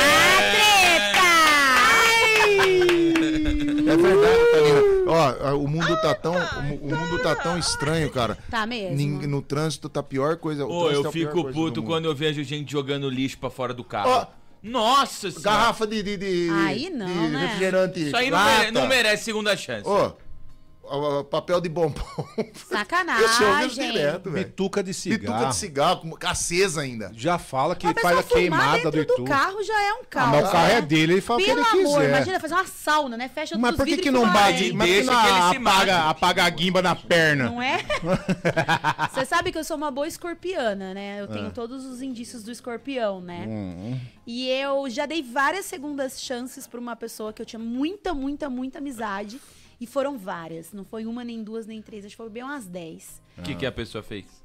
É verdade, Thalina. Ó, o mundo tá tão, o mu- o mundo tá tão estranho, cara. Tá mesmo? Nin- No trânsito tá a pior coisa. o Ô, trânsito eu é a pior fico coisa do puto mundo. quando eu vejo gente jogando lixo pra fora do carro. Ó, Nossa senhora. Garrafa de, de, de, Aí não, de né? refrigerante. Isso aí não, lata. mere- não merece segunda chance. Ó, ó, ó, papel de bombom. Sacanagem. Esse eu vejo direto, velho. Bituca de cigarro. Bituca de cigarro, com acesa ainda. Já fala que A pessoa faz a fumar queimada do dentro do Itu. carro já é um Ah, caos. mas o carro né? é dele, ele fala Pelo o que ele amor, quiser. imagina fazer uma sauna, né? Fecha Mas os por que vidros que e não fuma bate? dentro. Mas por que Deixa não que ele se apaga, mate. apaga a guimba na perna? Não é? Você sabe que eu sou uma boa escorpiana, né? Eu É. tenho todos os indícios do escorpião, né? Hum. E eu já dei várias segundas chances pra uma pessoa que eu tinha muita, muita, muita amizade. E foram várias. Não foi uma, nem duas, nem três. Acho que foi bem umas dez. O que, que a pessoa fez?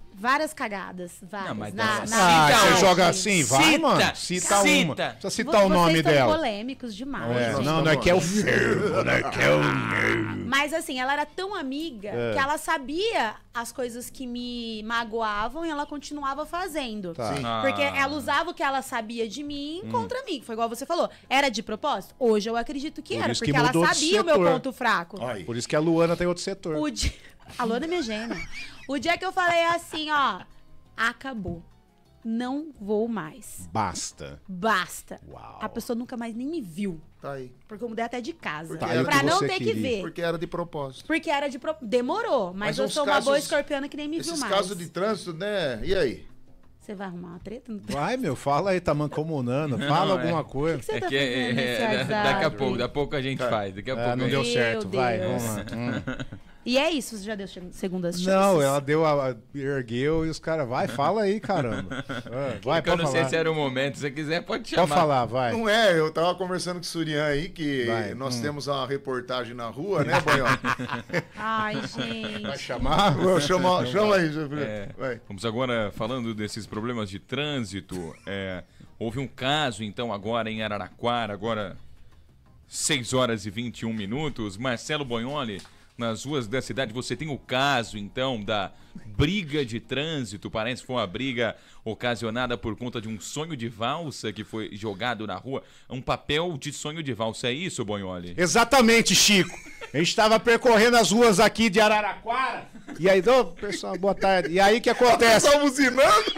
Várias cagadas, várias. Não, mas na, dessa- na- Ah, Cita você uma. joga assim? Vai, Cita, mano. Cita uma. cita. Precisa citar Vo- o nome vocês são dela. polêmicos demais. É, gente. não, não é que é o fervo, né? Que é o... Mas assim, ela era tão amiga É. que ela sabia as coisas que me magoavam e ela continuava fazendo. Tá. Sim. Ah. Porque ela usava o que ela sabia de mim contra mim. Foi igual você falou. Era de propósito? Hoje eu acredito que Por era, isso que porque ela mudou de sabia o meu setor. ponto fraco. Ai. Por isso que a Luana tem outro setor. O dia... A Luana é minha gêmea. O dia que eu falei assim, ó, acabou. Não vou mais. Basta. Basta. Uau. A pessoa nunca mais nem me viu. Tá aí. Porque eu mudei até de casa. Porque Tá aí o pra que não você ter que queria. ver. Porque era de propósito. Porque era de. Pro... Demorou, mas, Mas eu uns sou uma casos- boa escorpiana que nem me viu Esses mais. casos de trânsito, né? E aí? Você vai arrumar uma treta? O Vai, meu, fala aí, tá mancomunando. Fala Não, alguma é. coisa. que você É tá que é- fazendo nesse é- daqui a WhatsApp? pouco, daqui a pouco a gente Tá. faz. Daqui a É, pouco não a deu gente... certo, Meu vai, Deus. vamos lá. Hum. E é isso, você já deu che- segundas chances? Não, ela deu a, a- ergueu e os caras, vai, fala aí, caramba. Ah, vai, É que eu pode não falar. sei se era o momento. Se você quiser, pode chamar. Pode falar, vai. Não é, eu tava conversando com o Surian aí que Vai, nós hum. temos uma reportagem na rua, né, Boião? Ai, Vai gente. chamar? Vou chamar- chama aí, José. É. Vai. Vamos agora falando desses problemas de trânsito. É, houve um caso, então, agora em Araraquara, agora seis horas e vinte e um minutos. Marcelo Boioli, nas ruas da cidade, você tem o caso, então, da briga de trânsito. Parece que foi uma briga ocasionada por conta de um sonho de valsa que foi jogado na rua. Um papel de sonho de valsa, é isso, Boioli? Exatamente, Chico. A gente tava percorrendo as ruas aqui de Araraquara. E aí, ô, pessoal, boa tarde. E aí, o que acontece? Tá buzinando?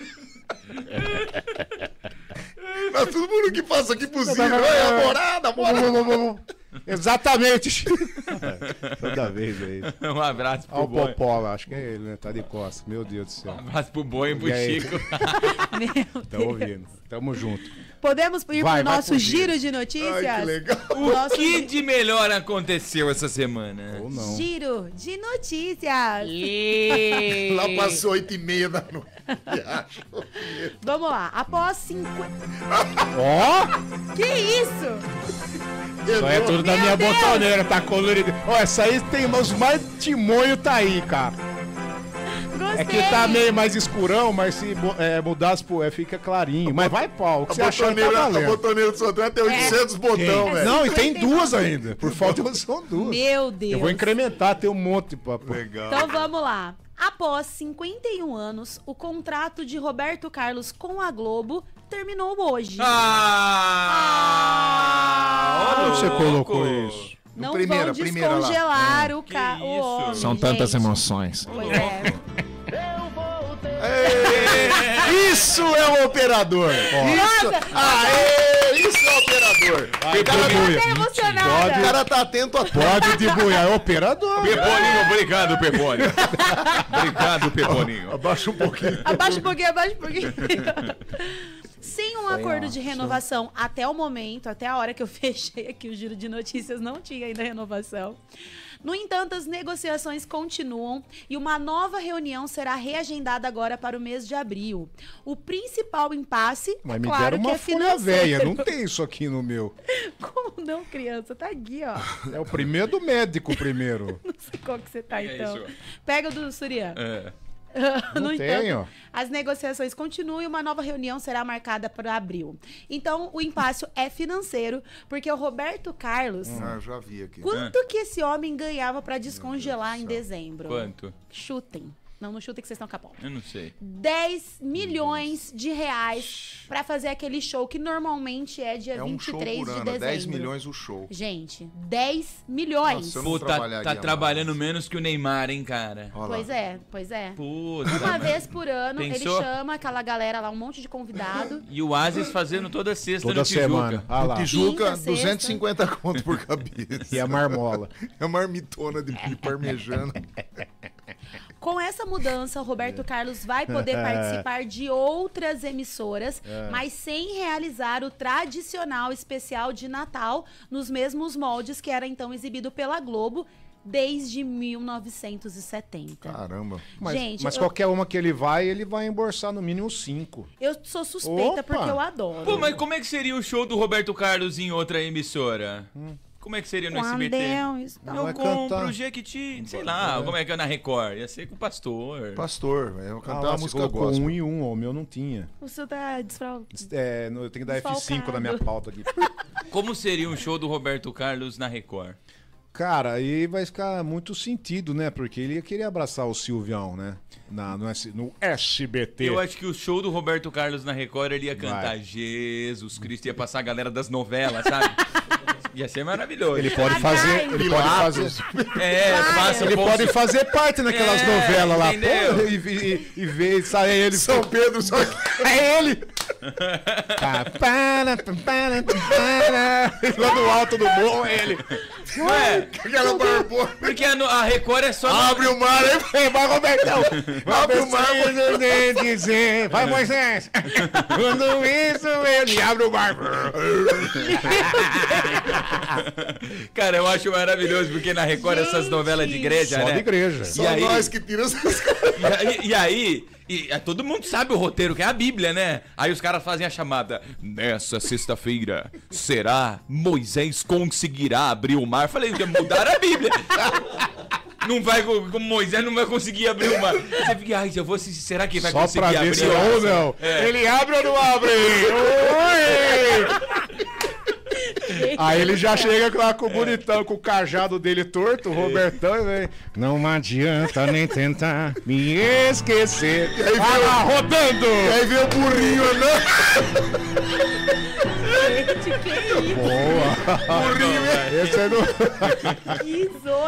Mas todo mundo que passa aqui buzina. Oi, namorada, namorada. Exatamente, Chico. Toda vez aí. Um abraço pro Olha o Boi. Popó, acho que é ele, né? Tá de costas. Meu Deus do céu. Um abraço pro Boi e pro E aí? Chico. Meu Tá Deus. ouvindo. Tamo junto. Podemos ir Vai, pro vai nosso pro giro giro. de notícias? Ai, que legal. O Nosso que de melhor aconteceu essa semana? Ou não. Giro de notícias. Lá passou oito e meia da noite. Vamos lá. Após cinquenta... Ó! Que isso? Isso aí é tudo da Meu minha Deus! botoneira, tá colorido. Ó, essa aí tem os mais timonho tá aí, cara. Gostei. É que tá meio mais escurão, mas se bo- é, mudasse pro é, fica clarinho. Mas vai pau, o que A você achou que tá botoneira, a valendo. botoneira do Sodré tem oitocentos botão, Quem? velho. Não, e tem cinquenta e nove. duas ainda. Por falta de são duas. Meu Deus. Eu vou incrementar, tem um monte de papo. Legal. Então vamos lá. Após cinquenta e um anos, o contrato de Roberto Carlos com a Globo terminou hoje. Ah! Onde ô, você louco. colocou isso? Não primeira, vão primeira lá. descongelar o, ca... Que o isso? homem, São gente. tantas emoções. Pois é. Isso é um operador. Isso, Nossa! aê, isso é operador. Vai, O cara, Eu tô Buia. até emocionada. o cara tá atento a tudo. Pode debuiar, é operador. Peponinho, obrigado, Peponinho. Obrigado, Peponinho. Abaixa um pouquinho. Abaixa um pouquinho, abaixa um pouquinho. Sem um acordo de renovação até o momento, até a hora que eu fechei aqui o giro de notícias, não tinha ainda renovação. No entanto, as negociações continuam e uma nova reunião será reagendada agora para o mês de abril. O principal impasse, Mas é me claro deram que uma é folha financeiro. velha, não tem isso aqui no meu. Como não, criança? Tá aqui, ó. É o primeiro do médico primeiro. Não sei qual que você tá, É então. isso. Pega o do Surian. É. No Não tem, entanto, ó. as negociações continuam e uma nova reunião será marcada para abril. Então, o impasse é financeiro, porque o Roberto Carlos, Ah, já vi aqui. quanto que esse homem ganhava para descongelar em dezembro? Quanto? Chutem. Não, não chutem que vocês estão capão. Eu não sei. dez milhões de reais para fazer aquele show que normalmente é dia É um vinte e show três por de ano, dezembro. dez milhões o show. Gente, dez milhões. Nossa, eu não Pô, tá, trabalharia tá mais. trabalhando menos que o Neymar, hein, cara? Olha lá. Pois é, pois é. Puta. Uma vez por ano, Pensou? ele chama aquela galera lá, um monte de convidado. E o Asis fazendo toda sexta Toda no Tijuca. semana. Ah lá. Tijuca, Quinta, sexta. duzentos e cinquenta conto por cabeça. E a marmola. É uma marmitona de parmejana. Com essa mudança, o Roberto Carlos vai poder participar de outras emissoras, mas sem realizar o tradicional especial de Natal nos mesmos moldes que era então exibido pela Globo desde mil novecentos e setenta. Caramba. Mas, Gente, mas eu- qualquer uma que ele vai, ele vai embolsar no mínimo cinco. Eu sou suspeita Opa! porque eu adoro. Pô, mas como é que seria o show do Roberto Carlos em outra emissora? Como é que seria no Quando S B T? eu estou- Eu vai compro cantar. o Jequiti. Sei lá, como é que é na Record? Ia ser com o pastor. Pastor, eu Ah, cantar lá, a você música colocou gospel. um e um, ó, o meu não tinha. O seu tá desfraldo. É, no- eu tenho que dar F cinco na minha pauta aqui. Como seria um show do Roberto Carlos na Record? Cara, aí vai ficar muito sentido, né? Porque ele ia querer abraçar o Silvião, né? Na, no, S- no S B T. Eu acho que o show do Roberto Carlos na Record, ele ia cantar Vai. Jesus Cristo, ia passar a galera das novelas, sabe? Ia ser maravilhoso. Ele pode fazer. Ele pode fazer. É, passa Ele o pode fazer parte naquelas É, novelas lá. entendeu? Pô, e, e, e ver, sai ele. São Pedro, só que... É ele! Tá, para, para, para. Lá no alto do morro é ele. Não é? Aquela barbona. Porque a, no- a Record é só... no- Abre o mar, hein? Vai, Robertão! Abre o mar, Vai dizer. Vai, Moisés! Quando isso, ele abre o mar. Cara, eu acho maravilhoso, porque na Record essas novelas de igreja, Só né? de igreja. Só E aí- nós que tiramos essas E aí, e aí e, é, todo mundo sabe o roteiro, que é a Bíblia, né? Aí os caras fazem a chamada. Nessa sexta-feira, será Moisés conseguirá abrir o mar? Falei, mudaram a Bíblia. Não vai, como Moisés não vai conseguir abrir o mar. Você fica, ai, eu vou assistir, será que vai Só conseguir pra ver abrir se o mar? ou não. É. Ele abre ou não abre? Oi! Aí ele já chega lá com o bonitão, com o cajado dele torto, o Robertão, e vem. Não adianta nem tentar me esquecer. E aí vai lá, rodando! E aí vem o burrinho andando. Gente, que isso? Boa! Esse é do... Que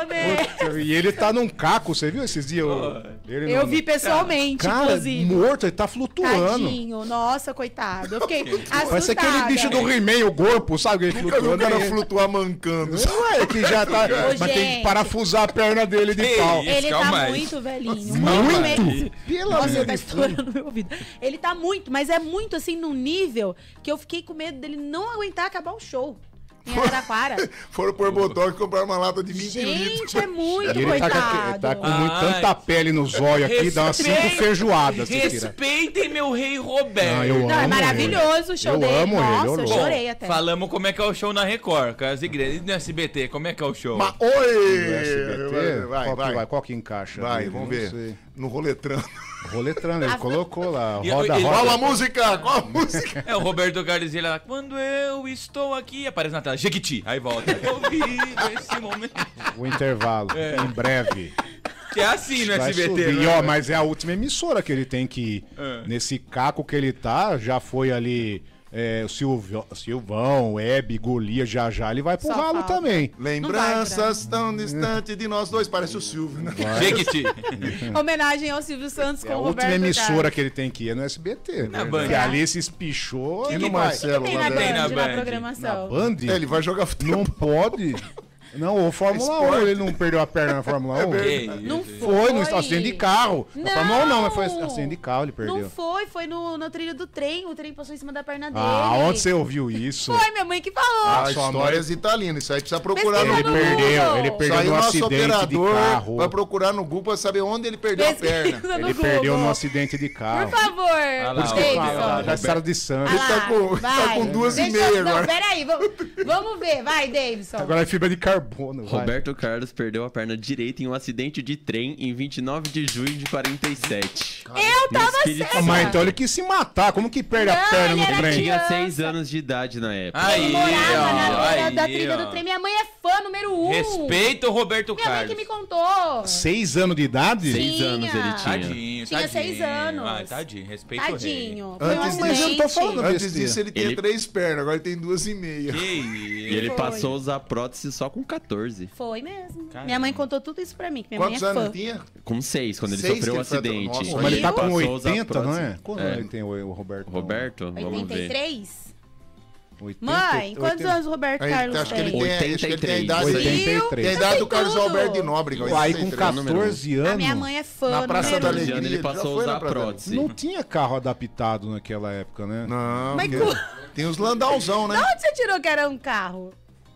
zona. E ele tá num caco, você viu esses dias? Ele Eu não- vi pessoalmente, Cara, inclusive. morto, ele tá flutuando. Tadinho, nossa, coitado. Eu fiquei assustada. Parece aquele bicho do He-Man, o corpo, sabe? Ele Nunca vi o flutuando. cara e- flutuar mancando. Ué, que já tá. Ô, mas tem que gente. parafusar a perna dele de Que pau. isso? Ele Calma tá aí. muito velhinho. Muito? mesmo. Pelo Nossa, amor ele tá de estourando meu ouvido. Ele tá muito, mas é muito assim, num nível que eu fiquei com medo dele não aguentar acabar o show. Em Araraquara. Foram por Botox e compraram uma lata de vinte Gente, litros. é muito E ele tá com, coitado. aque- tá com muito, Ai. tanta pele nos olhos aqui, dá umas cinco Respeita- feijoadas. se tira. Respeitem meu rei Roberto. Não, eu Não, é amo maravilhoso o show Eu dele. amo ele, Nossa, ô eu louco. chorei até. Falamos como é que é o show na Record, com as igrejas. E no S B T, como é que é o show? Mas, No oi! S B T, Vai, qual, vai. Que vai, qual que encaixa? Vai, dele? vamos Não ver. sei. No roletrando. Roletrando, ele Ah, colocou lá. E- Roda, e- Qual a roda. música? Qual a música? É o Roberto Carlos e ele lá, quando eu estou aqui, aparece na tela, Jequiti, aí volta. Eu vivo esse momento. O intervalo, em breve. Que é assim no Vai S B T, subir, né? ó, mas é a última emissora que ele tem que ir. É. Nesse caco que ele tá, já foi ali é, o Silvio, Silvão, o Hebe, Golias, já já ele vai pro Só ralo falta. também. Lembranças tão distantes de nós dois. Parece o Silvio, né? Jequiti. Homenagem ao Silvio Santos É com a o última Roberto emissora Carlos. que ele tem que ir é no S B T. Na né? Band. Porque ali se espichou. E ele no vai- Marcelo? Tem na lá Band, Tem na na, Band. programação. Band? É, ele vai jogar futebol. Não pode. Não, o Fórmula um, ele não perdeu a perna na Fórmula um. Que isso. Não Foi no acidente de carro. Na Fórmula um não, mas foi Não. acidente de carro, ele perdeu. Não foi, foi no, no trilho do trem. O trem passou em cima da perna dele. Ah, onde você ouviu isso? Foi, minha mãe que falou. Ah, sua histórias italianas. Isso aí precisa procurar Pesquisa no Ele no Google. perdeu, Google. ele Isso perdeu aí o no nosso acidente de operador carro. vai procurar no Google pra saber onde ele perdeu a perna. Pesquisa no Ele Google. perdeu no acidente de carro. Por favor, lá, Por isso que eu Davidson. falo, lá da estrada de Santos. Ah lá, tá com- tá vai. com duas e Deixa meia eu- não, agora. Peraí, vamos, vamos ver. Vai, Davidson. Agora é fibra de carbono. vai. Roberto Carlos perdeu a perna direita em um acidente de trem em vinte e nove de junho de quarenta e sete. Eu tava No Espírito certa. Ah, mas então ele quis se matar. Como que perde a Não, perna ele no era trem? Tinha criança. seis anos de idade na época. Aí, Ele morava ó, na beira aí, da trilha ó. do trem. Minha mãe é fã número um. Respeita o Roberto Minha mãe Carlos. que me contou. Seis anos de idade? Seis Tinha. anos ele tinha. Tadinho, Tinha tadinho. seis anos. Ah, tadinho, respeita o rei. Tadinho. Foi um Antes Mas eu não tô acidente. falando Antes besteira. disso, ele tinha Ele- três pernas, agora ele tem duas e meia. Que E ele Foi. passou a usar prótese só com quatorze. Foi mesmo. Caramba. Minha mãe contou tudo isso pra mim, que minha Quantos mãe é anos fã. ele tinha? Com seis, quando ele Seis sofreu que o ele foi até- acidente. Nossa, Mas ele tá com Passou a usar oitenta, não é? prótese. Quando É. ele tem o, o Roberto? Roberto, vamos oitenta e ver. três? oitenta, Mãe, quantos oitenta. anos o Roberto Aí, Carlos acho que ele tem? tem, acho que ele tem a idade, oitenta e tem Viu? oitenta e três. a idade do Tem Carlos tudo. Alberto de Nóbrega. Aí com oitenta e três. catorze anos. A minha mãe é fã Na Praça número da um. Anos Alegria. ele já passou a foi na usar Praça da prótese. Não tinha carro adaptado naquela época, né? Não, Mas porque co- tem os landauzão, né? De onde você tirou que era um carro?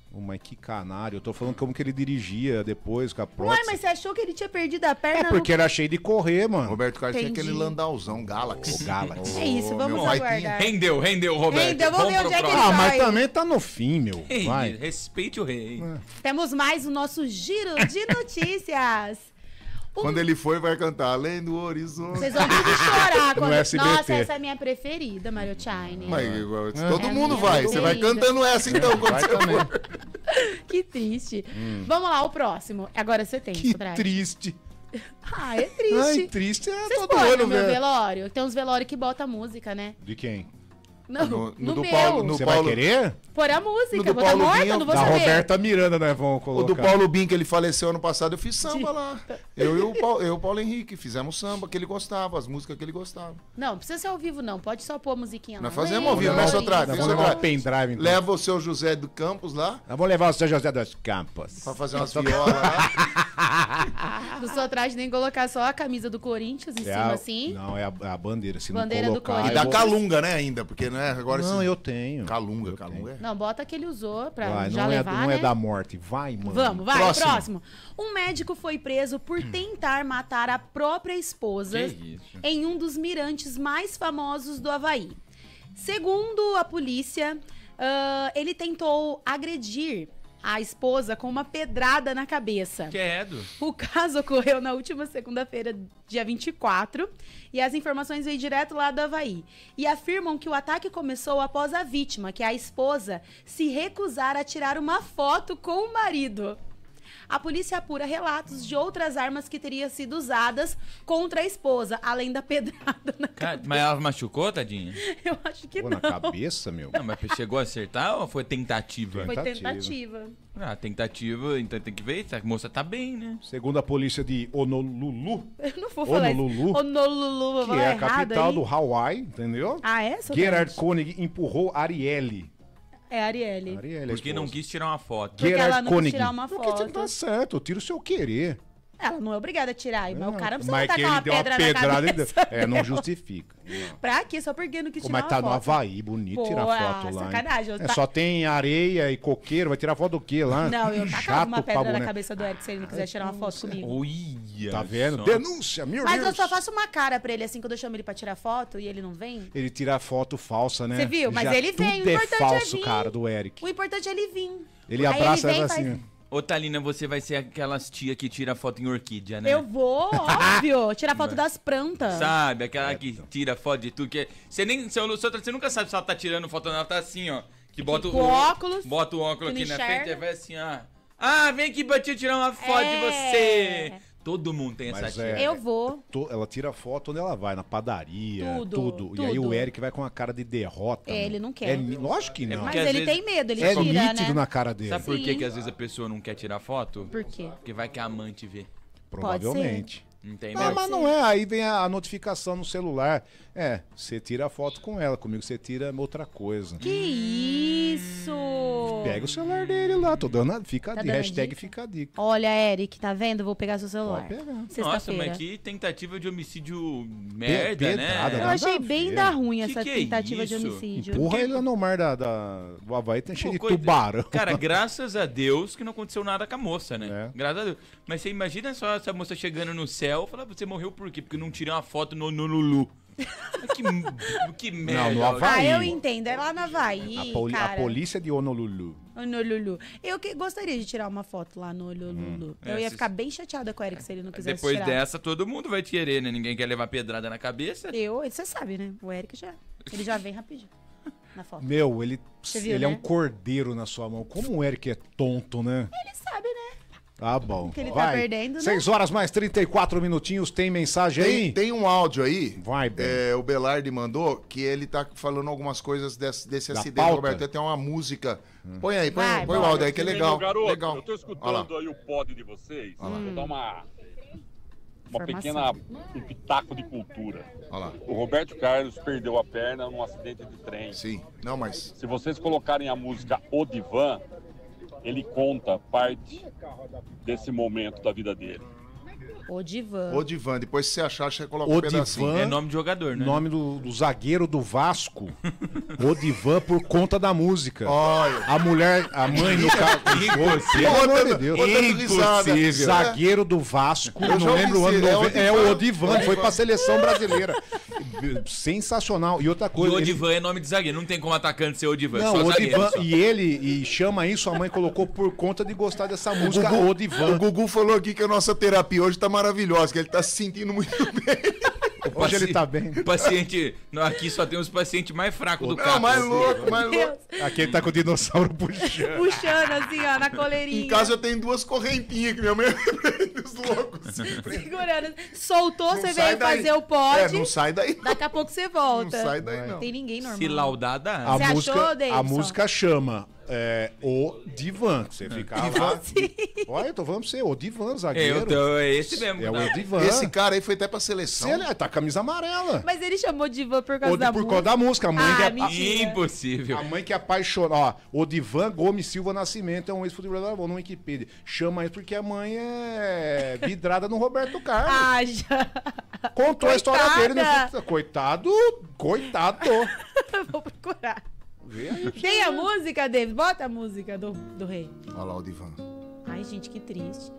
Oh, mas que canário. Eu tô falando como que ele dirigia depois com a prótese. Ué, mas você achou que ele tinha perdido a perna? É porque no... era cheio de correr, mano. Roberto Carlos tinha Entendi. aquele Landauzão, Galaxy. O Galaxy. É isso, vamos meu pai aguardar. Rendeu, rendeu, Roberto. Rendeu, vamos ver onde é que ele Ah, mas vai. também tá no fim, meu. Ei, Vai. respeite o rei. Temos mais o nosso giro de notícias. Um- Quando ele for, vai cantar Além do Horizonte. Vocês vão ter que chorar. No Quando... S B T. Nossa, essa é a minha preferida, Mario Chine. Mas, todo É mundo minha vai. Você vai preferida. cantando essa então, quando Vai você também. for. Que triste. Vamos lá, o próximo. Agora você tem, Que Sotrate. triste. Ah, é triste. Ai, triste é Vocês todo põem ano, no meu velho. velório? Tem uns velórios que botam música, né? De quem? Não, No- no, no do meu. Paulo- no Você Paulo- vai querer? Pôr a música. No do Vou tá Paulo morta, Binho, não vou Da saber. Roberta Miranda, nós vamos O colocar. do Paulo Bin, que ele faleceu ano passado, eu fiz samba lá. Eu e o Paulo, eu e o Paulo Henrique fizemos samba que ele gostava, as músicas que ele gostava. Não, não precisa ser ao vivo, não. Pode só pôr a musiquinha lá. Nós fazemos ao vivo, né, Lembra, Sotrate? Nós Maurício? vamos levar um pendrive, então. Leva o seu José do Campos lá, Nós vamos levar o seu José dos Campos. pra fazer umas violas lá. Do seu traje nem colocar só a camisa do Corinthians em É cima a- assim. Não, é a, é a bandeira. Se Bandeira não do colocar... E Corinthians. da eu vou- Calunga, né, ainda, porque não é agora Não, esses- eu tenho. Calunga, Eu Calunga é. Não, bota que ele usou pra Vai, já não, levar, é, não né? é da morte. Vai, mano. Vamos, vai, Próximo. próximo. Um médico foi preso por tentar matar a própria esposa Que isso? em um dos mirantes mais famosos do Havaí. Segundo a polícia, ah, ele tentou agredir a esposa com uma pedrada na cabeça. Quedo. O caso ocorreu na última segunda-feira, dia vinte e quatro, e as informações veio direto lá do Havaí. E afirmam que o ataque começou após a vítima, que é a esposa, se recusar a tirar uma foto com o marido. A polícia apura relatos de outras armas que teriam sido usadas contra a esposa, além da pedrada na Cara, mas ela machucou, tadinha? Eu acho que Pô, não. na cabeça, meu. Não, mas chegou a acertar ou foi tentativa? Foi Tentativa. tentativa. Ah, tentativa, então tem que ver se a moça tá bem, né? Segundo a polícia de Honolulu, Eu não vou falar isso. Honolulu, Honolulu, vou que falar é a errado capital aí. do Hawaii, entendeu? Ah, é? Sou Gerard crente. Koenig empurrou Arielle. É Arielle. Arielle, a Porque não esposa. quis tirar uma foto. Porque Gerard ela não quis Koenig. tirar uma Porque foto. tá certo, tira o seu querer. Ela não é obrigada a tirar, mas o cara não precisa Mas que tacar ele uma deu uma pedra pedrada, na ele deu- cabeça. É, não justifica. Pra quê? Só porque não quis Pô, tirar mas tá uma no foto. Havaí, bonito Pô, tirar ah, foto lá. hein? sacanagem, eu É, ta- só tem areia e coqueiro, vai tirar foto do quê lá? Não, eu tacava Chato uma pra pedra na boneco. cabeça do Eric se ele não quiser tirar uma foto comigo. Olha Tá vendo? só. Denúncia, meu Mas eu Deus. só faço uma cara pra ele assim quando eu chamo ele pra tirar foto e ele não vem. Ele tira foto falsa, né? Você viu? Mas Já ele vem, tudo o é importante falso, é vir. cara, do Eric. O importante é ele vir. Ele Aí abraça ele vem, ela faz- assim. Ô, Thalina, você vai ser aquelas tia que tira foto em orquídea, né? Eu vou, óbvio, tirar foto das plantas. Sabe, aquela que tira foto de tudo. Que você nem. Você, você nunca sabe se ela tá tirando foto ou não. Ela tá assim, ó. Que bota com óculos, Bota o óculos que aqui não na enxerga. frente e vai assim, ó. Ah, vem aqui pra te tirar uma foto de É. você. Todo mundo tem essa Mas tia. é- Eu vou. To- Ela tira foto onde ela vai, na padaria, Tudo, tudo. E aí tudo. o Eric vai com a cara de derrota. É, meu. ele não quer. É, ni- lógico que não. Mas porque às ele vezes- tem medo, ele É tira, nítido né? na cara dele. Sabe por que, Sim. que às vezes a pessoa não quer tirar foto? Por quê? Porque vai que a amante vê. Provavelmente. Entendeu? Não, mas não é. Aí vem a, a notificação no celular. É, você tira a foto com ela. Comigo você tira outra coisa. Que isso? Pega o celular dele lá. Tô dando a, fica a Tá dica. dando a Hashtag dica? fica a dica. Olha, Eric, tá vendo? Vou pegar seu celular. Pode pegar. Nossa, Sexta-feira. mas que tentativa de homicídio merda, pedrada, né? Eu nada achei a bem ver. da ruim Que essa que é tentativa de isso? homicídio. Porra, ele lá no mar da, da- do Havaí tem cheio Pô, de coisa- tubarão. Cara, graças a Deus que não aconteceu nada com a moça, né? É. Graças a Deus. Mas você imagina só essa moça chegando no céu e falar, você morreu por quê? Porque eu não tirei uma foto no Honolulu. que, que merda. no Havaí. Ah, eu entendo. É lá no Havaí, A, poli- a cara. polícia de Honolulu. Honolulu. Eu que gostaria de tirar uma foto lá no Honolulu. Eu É, ia se- ficar bem chateada com o Eric se ele não quisesse Depois tirar. dessa, todo mundo vai te querer, né? Ninguém quer levar pedrada na cabeça. Eu, você sabe, né? O Eric já. Ele já vem rapidinho na foto. Meu, ele, Você viu, ele é né? um cordeiro na sua mão. Como o Eric é tonto, né? Ele sabe, né? Tá bom. Que ele tá Vai. perdendo, né? seis horas mais trinta e quatro minutinhos. Tem mensagem Tem, aí? tem um áudio aí. Vai, Ben. É, o Belardi mandou que ele tá falando algumas coisas desse, desse Da acidente, pauta? Roberto. Tem uma música. Põe aí, põe, Vai, põe o bora. áudio aí que é legal. Meu garoto, legal. eu tô Olha escutando lá. aí o pod de vocês. Vou dar uma, uma Informação. pequena um pitaco de cultura. Olha lá. O Roberto Carlos perdeu a perna num acidente de trem. Sim. Não, mas. Se vocês colocarem a música O Divã, ele conta parte desse momento da vida dele. Odivan. Odivan. Depois se você achar, você coloca um Odivan. pedacinho. É nome de jogador, né? Nome do, do zagueiro do Vasco. Odivan por conta da música. Olha. A mulher, a mãe no carro. Pelo amor de Deus. Impossível. Zagueiro do Vasco. Eu já Não lembro o ano. ouvi dizer, noventa. é É Odivan. o Odivan. Foi pra seleção brasileira. Sensacional. E outra E coisa. ele- Odivan é nome de zagueiro. Não tem como atacante ser Odivan. Não, só zagueiro. Odivan. Só. E ele e chama isso, a mãe colocou por conta de gostar dessa música Gugu- O Odivan. Gugu falou aqui que a nossa terapia hoje tá maravilhosa, que ele tá se sentindo muito bem. Hoje ele tá bem. O paciente. Não, aqui só tem os pacientes mais fracos do Não, carro. mais louco, mais Deus. louco. Aqui ele tá com o dinossauro puxando. Puxando assim, ó, na coleirinha. Em casa eu tenho duas correntinhas que minha mãe prende os loucos. Segurando. Soltou, Não você sai veio daí. fazer o pote. É, não sai daí. Não, Daqui a pouco você volta. não sai daí, não. Tem ninguém normal. Se laudar, dá. A Você música, achou, a Davidson? música chama é, O Divan. que Você fica lá. Olha, eu tô falando pra você, O Divan, É, zagueiro. eu tô- é esse mesmo. É não. o Divan. Esse cara aí foi até pra seleção. Se ele tá com a camisa amarela. Mas ele chamou de Ivan por causa Ou de- da por música. causa da música. A mãe, Ah, que é, mentira. Impossível. a mãe que é apaixonada. Ó, o Divan Gomes Silva Nascimento é um ex-futebolista. Vou no Wikipedia. Chama isso porque a mãe é vidrada no Roberto Carlos. Ah, já. Contou a história dele. Coitada. No... Coitado, coitado. Vou procurar. Vê aí. Tem a música, David? Bota a música do, do rei. Olha lá o Divan. Ai, gente, que triste.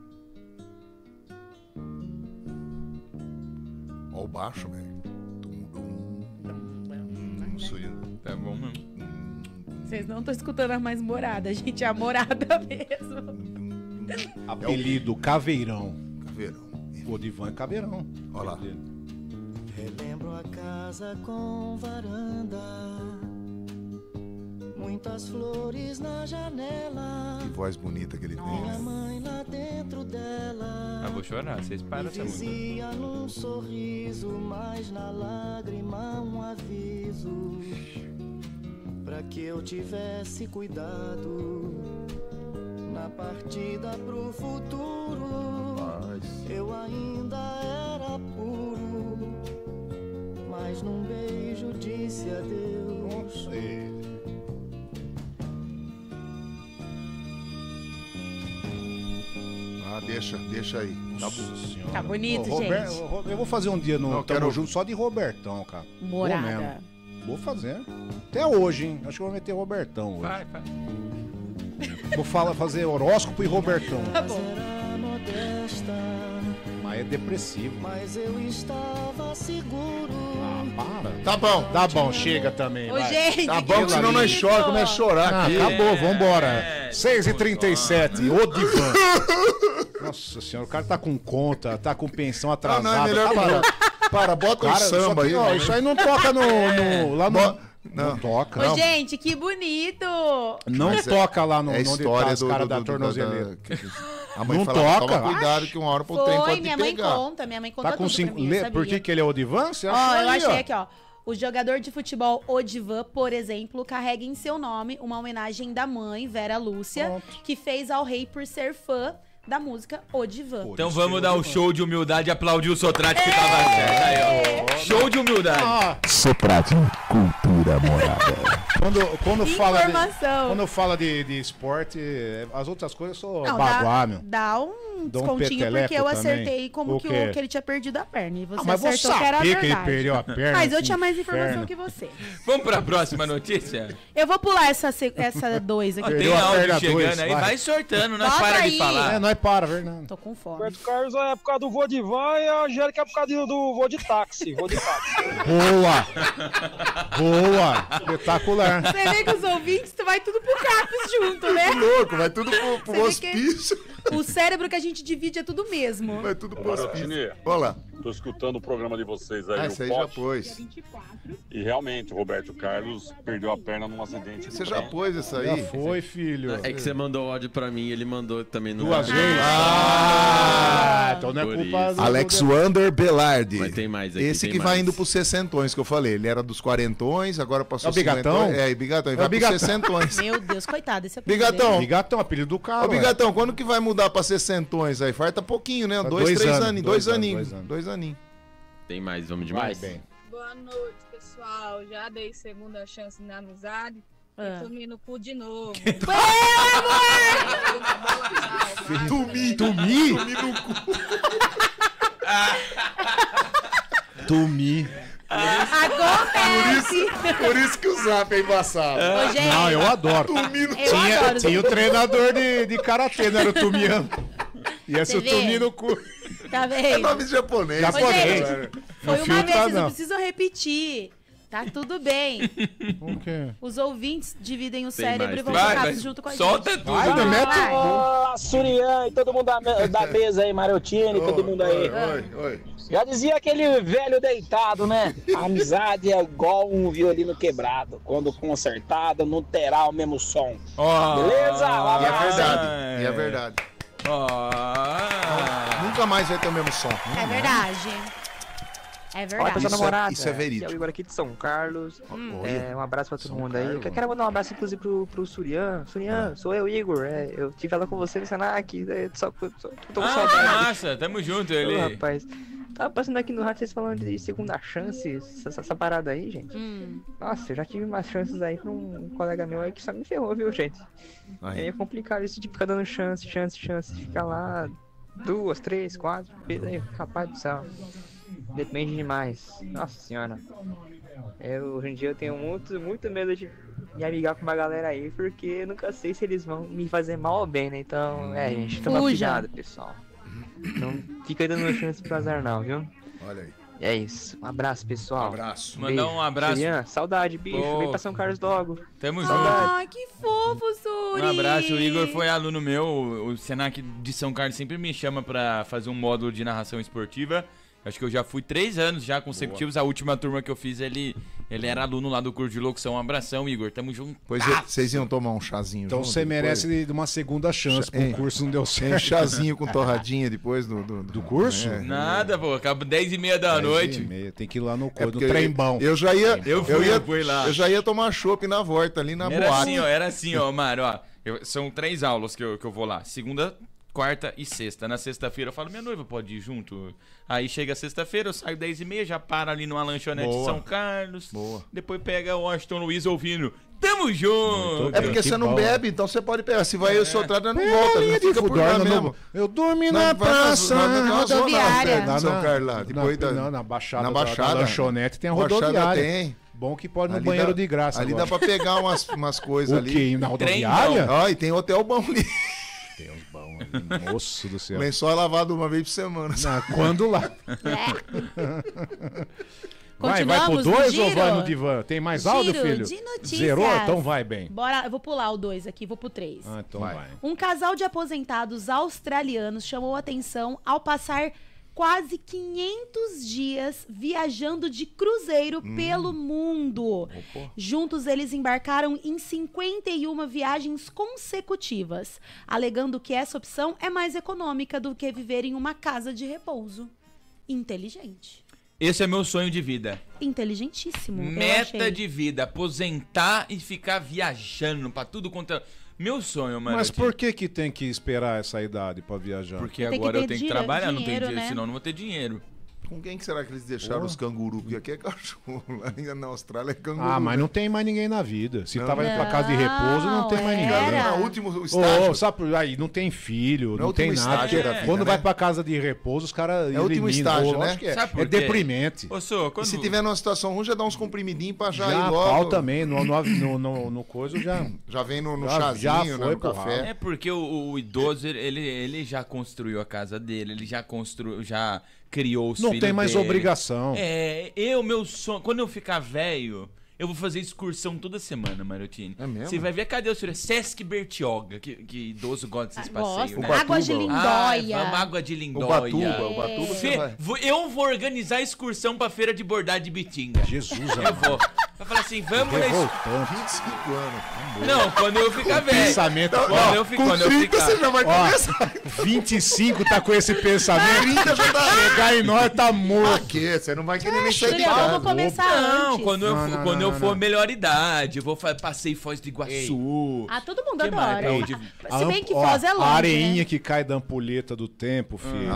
Olha o baixo, velho. Tum, dum. Hum, sou eu. Tá bom mesmo. Vocês não estão escutando a mais morada, gente. É a morada mesmo. Apelido Caveirão. Caveirão. O Divan é Caveirão. Olha lá. Relembro a casa com varanda, muitas flores na janela, Que voz bonita que ele minha tem. mãe lá dentro dela. Ah, vou chorar. Vocês param Me essa música. dizia num sorriso, mas na lágrima um aviso, pra que eu tivesse cuidado na partida pro futuro. Eu ainda era puro, mas num beijo disse adeus. Ah, deixa, deixa aí. Tá bom. Senhora. Tá bonito, Ô, Robert- gente. ô, Eu vou fazer um dia no Não, Tamo quero- Junto só de Robertão, cara. Vou Morada. mesmo. Vou fazer. Até hoje, hein? Acho que eu vou meter Robertão hoje. Vai, vai. Vou falar, fazer horóscopo e Robertão. Tá bom. Era modesta, Mas é depressivo. mas eu estava seguro. Ah, para. Tá bom. Tá bom, chega também. Ô, vai. gente, Tá que bom, que senão nós bonito. chora, começa a chorar Ah, aqui. acabou, vambora. É, seis e trinta e sete, o Divan. Nossa senhora, o cara tá com conta, tá com pensão Não, atrasada. não, é melhor tá parar. louco. Para, bota um Cara, só samba que, aí. ó, mano. isso aí não toca no, no- lá no... Bo- Não, não. toca. Ô, Não, gente, que bonito. não Mas é- toca lá no É a onde tá história as do, caras do, da do, tornozeleira. da- que- que- A mãe Não falava, toca? toma cuidado que uma hora o trem Foi, pode minha te mãe pegar. conta, minha mãe conta Tá com tudo cinco... pra mim, eu Le- sabia. Por que que ele é Odivan? Você Ó, achou eu aí, achei ó. aqui, ó. O jogador de futebol Odivan, por exemplo, carrega em seu nome uma homenagem da mãe, Vera Lúcia, Pronto. que fez ao rei por ser fã da música Odivan. Pô, Então isso vamos que dar eu um vou- show de humildade e aplaudir o Sotrate que tava certo. Aí, ó. Show de humildade. Ah, Soprate, cultura morada. quando, quando fala de, Informação. quando fala de, de esporte, é, as outras coisas eu sou Não, baguá, dá, meu. dá um Dá um descontinho peteleco porque eu também. acertei como O que, quê? o, que ele tinha perdido a perna. E você Ah, mas vou acertou que era a saber que ele verdade. perdeu a perna. Mas eu que tinha mais inferno. informação que você. Vamos pra próxima notícia? Eu vou pular essa, se- essa dois aqui. Ó, Perdeu tem a áudio perna chegando dois, aí, vai. vai sortando, nós Bota para aí. de falar. É, nós para, Fernando. Tô com fome. Roberto Carlos é por causa do voo de van e a Angélica é por causa do, do voo de táxi. Voo de táxi. Boa! Boa! Espetacular. Você vê que os ouvintes, tu vai tudo pro CAPES junto, né? Louco, vai tudo pro, pro Você vê que- hospício. O cérebro que a gente divide é tudo mesmo. Vai tudo pro hospício. Tine, Olha lá. tô escutando o programa de vocês aí, Ah, o esse aí já Pote, pôs. e realmente o Roberto Carlos perdeu a perna num acidente. de Você já trem. pôs essa Já aí? foi, filho. É que você mandou ódio pra mim e ele mandou também no Duas áudio. vezes? Ah, então não é Por culpa isso. do... Alex Wander Belardi. Mas tem mais aqui, Esse tem que vai mais. indo pros sessentões que eu falei. Ele era dos quarentões, agora passou É o Bigatão? cinquentões. É, e Bigatão. Ele É o vai pros Bigatão. sessentões. Meu Deus, coitado, esse é o apelido Bigatão. dele. Bigatão, apelido do cara. Ô, Bigatão, quando que vai mudar pra sessentões aí? Falta pouquinho, né? Tá Dois, dois três anos, aninhos. dois Dois anos, aninhos. dois anos. Dois aninhos. Tem mais, vamos de Vai mais? bem. Boa noite, pessoal. Já dei segunda chance na amizade. Ah. E tomei no cu de novo. Tumi, tumi. Tumi no cu. Tumi. Acontece. Por isso que o Zap é embaçado. Ô, gente, Não, eu adoro. Tumi no... eu Tinha, adoro. tinha o treinador de, de karatê, não era o Tumian. Ia ser Você o vê? Tumi no cu. Tá É vendo? nome japonês. Japonês. Cara. Foi No uma filtro vez, tá vocês não não. precisam repetir. Tá tudo bem. O quê? Os ouvintes dividem o Tem cérebro mais, e vão tem Vai, ficar vai, junto com a solta gente. tudo. Vai, não mete Vai. Ô, Surian e todo mundo da, me- da mesa aí, Marotini, todo mundo aí. Oi, oi. Já dizia aquele velho deitado, né? A amizade é igual um violino quebrado. Quando consertado, não terá o mesmo som. Ó. Beleza? Um E é abraço. verdade. E é verdade. Ó. Nunca mais vai ter o mesmo som. É verdade. É Olha, verdade. pessoal Isso é- namorada. isso é verídico. Aqui é o Igor aqui de São Carlos. Hum. É, um abraço pra todo São mundo aí. Carlos. Eu quero mandar um abraço, inclusive, pro, pro Surian. Surian, sou eu, Igor. É, eu tive aula com você no Senac. É, só, só, só tô com Ah, saudade. massa, tamo junto, Ô, ele. rapaz. Tava passando aqui no rádio, vocês falando de segunda chance, essa, essa parada aí, gente. Hum. Nossa, eu já tive umas chances aí pra um colega meu aí que só me ferrou, viu, gente? Aí. É meio complicado isso de ficar dando chance, chance, chance. Ficar lá duas, três, quatro vezes aí, capaz do céu. Depende demais. Nossa senhora. Eu, hoje em dia eu tenho muito, muito medo de me amigar com uma galera aí, porque eu nunca sei se eles vão me fazer mal ou bem, né? Então, é, gente, toma Fuja. cuidado, pessoal. Não fica dando chance pro azar não, viu? Olha aí. É isso. Um abraço, pessoal. Um abraço. Mandar um abraço. Julian, saudade, bicho. Pô. Vem pra São Carlos logo. Tamo junto. Ai, que fofo, Suri. Um abraço, o Igor foi aluno meu, o Senac de São Carlos sempre me chama pra fazer um módulo de narração esportiva. Acho que eu já fui três anos já consecutivos, a última turma que eu fiz, ele, ele era aluno lá do curso de locução. Um abração, Igor, tamo junto. Pois é, vocês iam tomar um chazinho Então junto você depois? merece de uma segunda chance, porque Hein? o curso não deu Tem um certo. chazinho com torradinha depois do... Do, Do curso? É. Nada, pô, acaba dez e meia da Dez e noite. meia, tem que ir lá no, É no porque trembão. Eu já ia... Eu fui, eu ia, eu fui lá. Eu já ia tomar chopp na volta ali na Era boate. assim, ó, era assim, ó, Mário, ó. eu- são três aulas que eu, que eu vou lá. Segunda, quarta e sexta. Na sexta-feira eu falo, minha noiva pode ir junto? Aí chega sexta-feira, eu saio dez e meia, já para ali numa lanchonete Boa. de São Carlos. Boa. Depois pega o Washington Luiz ouvindo. Tamo junto! É porque Que você não bom. bebe, então você pode pegar. Se vai É. eu sotrada, não É, volta. linha Não de fica por lá dorme no- mesmo. Eu dormi Não, na vai pra- praça. vai pra- na rodoviária. Na São Carlos lá. na- Depois da... não, na Baixada, na da- Baixada. da lanchonete tem a Baixada rodoviária. tem. Bom que pode ir no Ali banheiro dá- de graça Ali agora. dá pra pegar umas, umas coisas O ali. quê? Na rodoviária? Ó, e tem hotel bom ali. Tem uns bons ali. Moço do céu. Lençol é lavado uma vez por semana. Ah, quando lá? Vai, vai pro Continuamos no dois ou giro? vai no divã? Tem mais áudio, Giro filho? de notícias. Zerou? Então vai bem. Bora, eu vou pular o dois aqui, vou pro três. Ah, então vai. Um casal de aposentados australianos chamou atenção ao passar quase quinhentos dias viajando de cruzeiro Hum. pelo mundo. Juntos, eles embarcaram em cinquenta e uma viagens consecutivas, alegando que essa opção é mais econômica do que viver em uma casa de repouso. Inteligente. Esse é meu sonho de vida. Inteligentíssimo. eu Meta achei. de vida, aposentar e ficar viajando pra tudo quanto é... Meu sonho, mano. Mas por que que tem que esperar essa idade pra viajar? Porque Tem que agora ter eu tenho que dinhe- trabalhar, não tenho dinheiro, dinheiro, né? senão não vou ter dinheiro. Com quem que será que eles deixaram Porra. os cangurus? Porque aqui é cachorro. Lá na Austrália é canguru. Ah, mas não tem mais ninguém na vida. Se Não. tava indo pra casa de repouso, não tem mais ninguém. era. Não, no último Ô, estágio. ô, sabe, aí não tem filho, No não tem último nada. estágio da Quando vida, vai né? pra casa de repouso, os caras É o último eliminam. estágio, Ô, né? lógico que É, Sabe por é quê? deprimente. Ô, Sô, E quando... se tiver numa situação ruim, já dá uns comprimidinhos pra já, Já, ir logo. pau também, no, no, no, no, no coisa já... Já vem no, no Já- chazinho, já né, foi no pro café. É porque o, o idoso, ele, ele já construiu a casa dele, ele já construiu, já criou os Não filhos tem mais dele. obrigação. É, eu, meu sonho... Quando eu ficar velho, eu vou fazer excursão toda semana, Marotini. É mesmo? Você vai ver, cadê o senhor? Sesc Bertioga, que, que idoso gosta desses passeios, Gosta. né? Água de Ubatuba. Ah, lindóia. vamos água de lindóia. Ubatuba, Ubatuba você Fê, vai. vou- eu vou organizar a excursão pra feira de bordado de Bitinga. Jesus, Eu amado. vou. Vai falar assim, vamos na excursão. Revoltante. vinte e cinco anos. Não, quando eu ficar velho. Pensamento... Quando Ó, eu, fi- Com quando eu trinta ficar... você já vai Ó, começar. vinte e cinco tá com esse pensamento. trinta já tá... Chegar em nós tá Pra morto. quê? Você não vai querer nem sair de Julião, eu vou casa. começar Não, antes. quando eu, Não, for- não, quando não, eu não, for não. melhor idade, eu vou fa passei Foz do Iguaçu. Ah, todo mundo Que mais? adora. Onde- Se bem que Ó, Foz é longe, a areinha né? que cai da ampulheta do tempo, filho. Olha lá.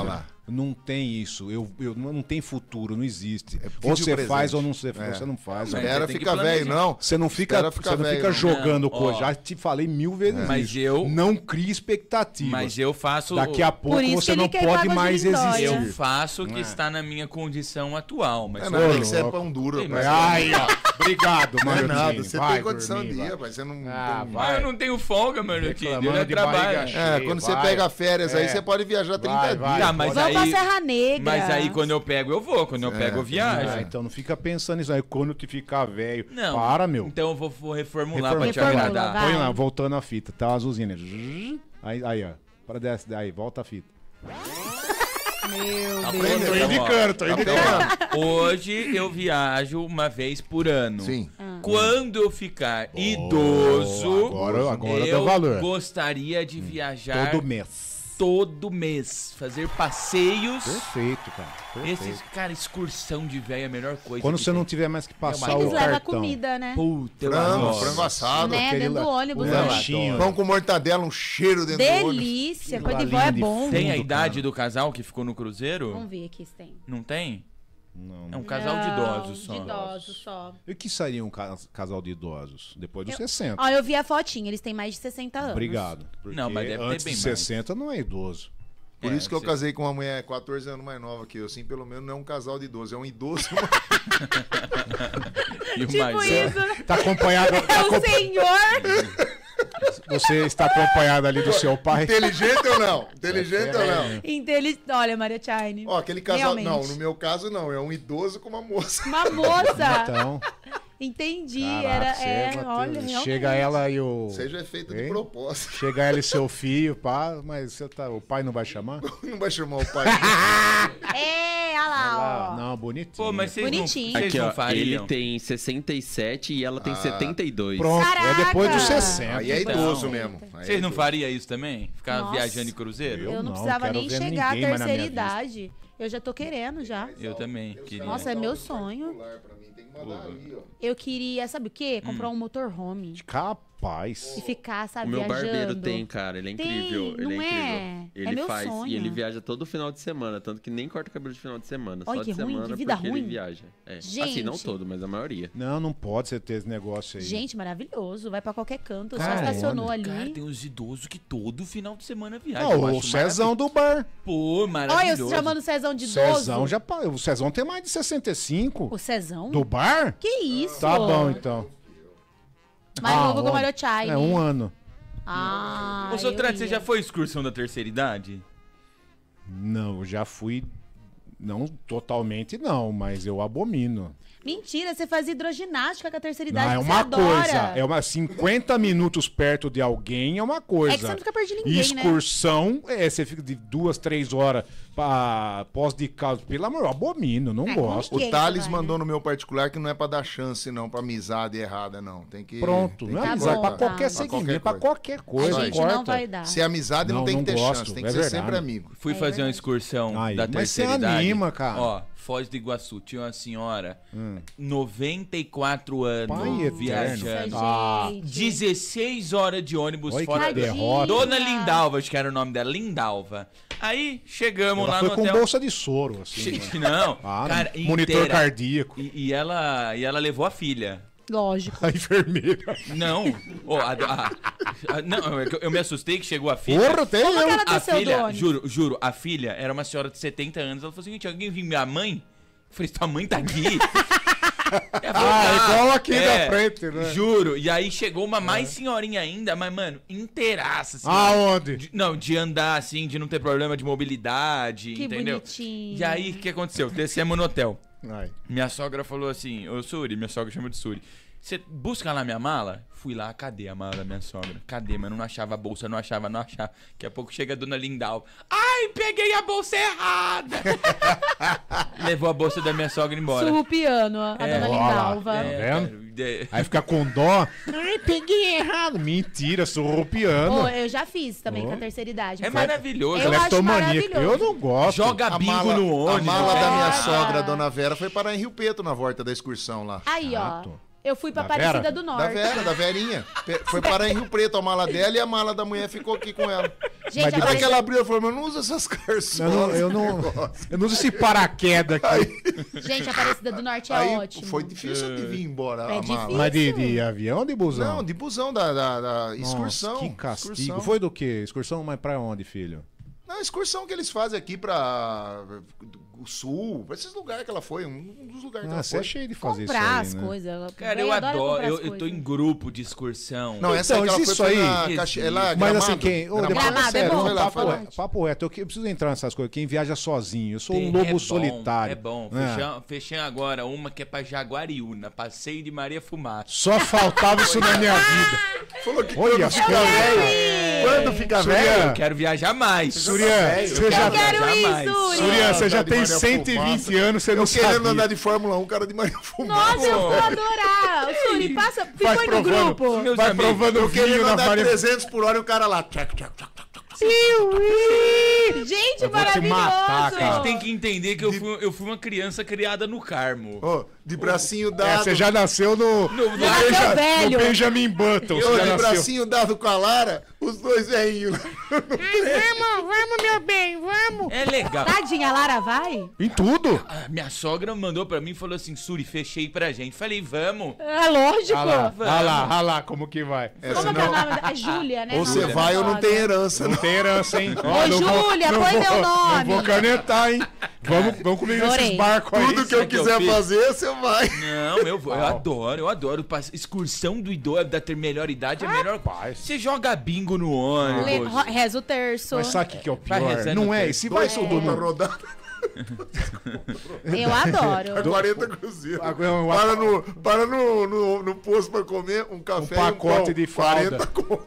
Não tem isso. Eu, eu, não tem futuro, não existe. É ou você presente. faz ou não você, É. você não faz. Espera ficar velho, não. Você não fica, Espera ficar você não velho, fica não. jogando Não, coisa. ó. Já te falei mil vezes Mas isso. eu- Não crie expectativas. Mas eu faço... Daqui a pouco Por isso você que não ele quer pode água de mais lindóia. existir. Eu faço o que É. está na minha condição atual, mas... É, eu- mas tem que Ô, ser louco. pão duro. Ei, rapaz. Ai, ó. Obrigado, Não é mano. nada, você vai, tem condição dormir, de vai. ir, rapaz. Você não Ah, tem... vai. Eu não tenho folga, mano. Reclamando Eu de trabalho. barriga É, cheia, quando você vai. pega férias aí, É. você pode viajar trinta Vai, dias. vai. Tá, mas Vamos pra aí... Serra Negra. Mas aí quando eu pego, eu vou. Quando eu É, pego, eu viajo. Ah, então não fica pensando nisso aí. Quando tu ficar velho. Não. Para, meu. Então eu vou, vou reformular Reformula. pra te Reformula, agradar. vai. Põe lá, voltando a fita. Tá azulzinha. né? Aí, aí, ó. Para desce, aí, volta a fita. Meu Tá Deus. pronto, Tô então, indicando, ó. tô Tá indicando. pronto. Hoje eu viajo uma vez por ano. Sim. Quando eu ficar idoso, agora- agora eu deu valor. gostaria de viajar Todo mês. todo mês. Fazer passeios. Perfeito, cara. Perfeito. Esses, cara, excursão de velho é a melhor coisa. Quando que você tem. não tiver mais que passar É uma- o Eles levam cartão. comida, né? Puta, eu Frango, adoro. frango assado. Né? aquele Dentro do lá- ônibus. o né? lanchinho. Pão com mortadela, um cheiro dentro do ônibus. Delícia. Aquilo Coisa de lá vó é lindo e bom. Tem a Fundo, idade cara. do casal que ficou no cruzeiro? Vamos ver aqui se tem. Não tem? Não, É não. um casal de idosos só. De idosos só. E o que seria um ca- casal de idosos? Depois dos Eu- sessenta. Ó, eu vi a fotinha. Eles têm mais de sessenta anos. Obrigado. Porque Não, mas deve ter antes bem de mais. sessenta não é idoso. Por É, isso que eu você- casei com uma mulher quatorze anos mais nova que eu. Assim, pelo menos não é um casal de idoso, é um idoso. E o Tipo mais isso. é- né? Tá acompanhado. É tá o acompa- senhor. Você está acompanhado ali do seu pai? Inteligente ou não? Inteligente ou não? Intelig... Olha, Maria Chine. Ó, aquele casal. Realmente. Não, no meu caso não. É um idoso com uma moça. Uma moça. Então, Entendi. caraca, Era. você É, bateu. olha, realmente. Chega ela e o. Seja é feito de Hein? propósito. Chega ela e seu filho, pá, mas você tá, o pai não vai chamar? Não vai chamar o pai. É, olha lá, ó. Não, bonitinho. Pô, mas vocês não, Bonitinho. vocês Aqui, não ó, ele fariam? tem sessenta e sete e ela tem setenta e dois. Pronto, é depois dos Caraca! sessenta. Aí é Então, idoso mesmo. Aí Vocês é não idoso. fariam isso também? Ficar Nossa. viajando em cruzeiro? Eu, Eu não, não, precisava quero nem ver chegar à ninguém mais na terceira minha idade. Eu já tô querendo já. Eu também queria. Nossa, é meu sonho. Pra mim tem que mandar ali, ó. Eu queria, sabe o quê? Comprar um motorhome. Capaz. E ficar, O sabe, meu viajando. barbeiro tem, cara. Ele é Tem, incrível. ele não é é? incrível. É Ele meu faz. sonho. E ele viaja todo final de semana. Tanto que nem corta o cabelo de final de semana. Olha só que de ruim, semana que vida porque ruim. ele viaja. É. Gente. Assim, não todo, mas a maioria. Não, não pode você ter esse negócio aí. Gente, maravilhoso. Vai pra qualquer canto. Cara, só estacionou olha. ali. Cara, tem uns idosos que todo final de semana viajam. Ah, Eu o acho Cezão do bar. maravilhoso. Pô, Olha, maravilhoso. eu chamando o Cezão de idoso. Cezão já. pa- O Cezão tem mais de sessenta e cinco. O Cezão? Do bar? Que isso? Tá bom, então. Mais Ah, novo que o onde? Mario Chine. É um ano. Ah, Ô, Sotrate, você eu já ia. foi excursão da terceira idade? Não, eu já fui. Não totalmente, não, mas eu abomino. Mentira, você faz hidroginástica com a terceira Não, idade. é você uma adora. coisa. É uma cinquenta minutos perto de alguém é uma coisa. É que você não fica perto de ninguém, né? Excursão, é, você fica de duas, três horas pra pós de casa. Pelo amor, eu abomino, não É, gosto. como que O é Thales que vai, mandou no meu particular que não é pra dar chance, não, pra amizade errada, não. Tem que. Pronto, tem não que é Tá amizade, bom, pra tá. qualquer Pra segmento, pra qualquer qualquer A coisa. gente corta. não vai dar. Se é amizade, não, Não, tem não que ter gosto, chance. Tem que é ser verdade. sempre amigo. Fui É fazer uma verdade. excursão Aí, da mas terceira você idade. anima, cara. Ó, Foz do Iguaçu, tinha uma senhora, Hum. noventa e quatro anos, Pai viajando. eterno. Nossa, Ah, gente. dezesseis horas de ônibus Olha que fora. Tadinha. derrota. Dona Lindalva, acho que era o nome dela, Lindalva. Aí chegamos Ela lá foi no com hotel. bolsa de soro, assim. Che- mano. Não, Ah, cara, monitor inteira. cardíaco. E, e ela, e ela levou a filha. Lógico. A enfermeira. Não, Ô, a- a- a- não, é que eu- eu me assustei que chegou a filha. Porra, tem Como que eu. ela A desceu do filha, ônibus? juro, juro, a filha era uma senhora de setenta anos. Ela falou o seguinte: alguém viu minha mãe? Eu falei, tua mãe tá aqui? Ela falou, Ah, "Tá." igual aqui É, da frente, né? Juro. E aí chegou uma mais senhorinha ainda, mas, mano, inteiraça. Assim, Aonde? de- não, de andar assim, de não ter problema de mobilidade, Que entendeu? bonitinho. E aí, o que aconteceu? Descemos no hotel. Ai. Minha sogra falou assim, ô Suri, minha sogra chama de Suri. Você busca lá minha mala? Fui lá, cadê a mala da minha sogra? Cadê, mano? Não achava a bolsa, não achava, não achava. Daqui a pouco chega a dona Lindal. Ai, peguei a bolsa errada! Levou a bolsa da minha sogra embora. Surrupiano, a É. dona Olha lá. Lindalva. Tá vendo? cara, de- Aí fica com dó. Ai, peguei errado. Mentira, sou roupiano. Pô, eu já fiz também Oh. com a terceira idade. É mas- maravilhoso. Eu acho Cleptomaníaco. maravilhoso. Eu não gosto. Joga A bingo mala, no a ônibus. mala da minha Ah. sogra, a dona Vera, foi parar em Rio Preto na volta da excursão lá. Aí, ó. Chato. Eu fui pra Da Aparecida Vera? do Da Norte. Vera, da Verinha. Pe- Foi parar em Rio Preto a mala dela e a mala da mulher ficou aqui com ela. Gente, Mas Ela apareceu- que ela abriu e falou, mas não usa essas carçolas. Eu não, eu não, eu não uso esse paraquedas aqui. Gente, a Aparecida do Norte é Aí ótimo. foi difícil de vir embora. É a mala. difícil. Mas de, de avião ou de busão? Não, de busão, da, da, da Nossa, excursão. que castigo. Excursão. Foi do quê? Excursão, mas pra onde, filho? Não, excursão que eles fazem aqui pra o sul, pra esses lugares que ela foi, um dos lugares que Ah, ela você é foi. cheio de fazer Comprar isso as aí, né? coisas. Cara, Véi eu adora adoro. comprar Eu, as eu tô coisas. em grupo de excursão. Não, essa Então, aí que ela isso foi, foi aí- na Que Caxi- é é lá, Mas Gramado. assim, quem. Ô, depois, Gramado é sério, bom, não, foi lá, papo, foi lá. reto, papo reto. Eu, que- eu preciso entrar nessas coisas. Quem viaja sozinho. Eu sou um Tem- lobo é bom, solitário. É bom. né? Fechamos, fechei agora uma que é pra Jaguariúna. Passeio de Maria Fumaça. Só faltava isso na minha vida. Falou que Olha quando as fica coisas. velho, quando fica Surian, velho, Eu quero viajar mais. Surian, velho. você Eu já, quero jamais. isso, Surian. Surian, você já Andar de tem Maria cento e vinte Fumaça. anos, você não eu querendo sabia. andar de Fórmula um, cara de Maria Fumaça. Nossa, eu vou adorar. O Suri, passa, Vai põe no provando. grupo. Meus Vai amigos, provando Eu vinho querendo na andar Maria. trezentos por hora e o cara lá. Tchac, tchac, tchac, tchac. Gente, Eu vou te maravilhoso. matar, cara. Vocês têm que entender que eu fui, eu fui uma criança criada no Carmo. Ó, de bracinho É, dado. você já nasceu no, no, no- nasceu Benja- velho. no Benjamin Button. Ô, Você já de nasceu. bracinho dado com a Lara, os dois velhinhos. Vamos, vamos, meu bem, vamos. É legal. Tadinha, a Lara vai? Em tudo. A minha sogra mandou pra mim e falou assim: Suri, fechei pra gente. Falei, vamos. É lógico. Olha lá, Vamos. olha lá, olha lá como que vai. Como que é o nome da... É Júlia, né? Ou você Nossa, vai ou não sogra. tem herança. Não Não. tem herança, hein? Ô, Júlia, põe meu nome. Não vou canetar, hein? Vamos, vamos comigo nesses Adorei. barcos aí. Tudo que eu Sabe que eu quiser fiz? fazer, você vai. Não, eu vou. Eu adoro, eu adoro. Pass- Excursão do idoso da ter melhor idade é a melhor. Rapaz. Você joga bingo no Le... ônibus. ro- Reza o terço. Mas sabe o que, que é o Vai pior? rezando Não é? até. E se vai Dois subir segundos no... rodar. Eu adoro. quarenta cruzeiros. Agora, um- Para, no, para no, no, no posto pra comer um café Um pacote e um pão. de fralda. quarenta conto.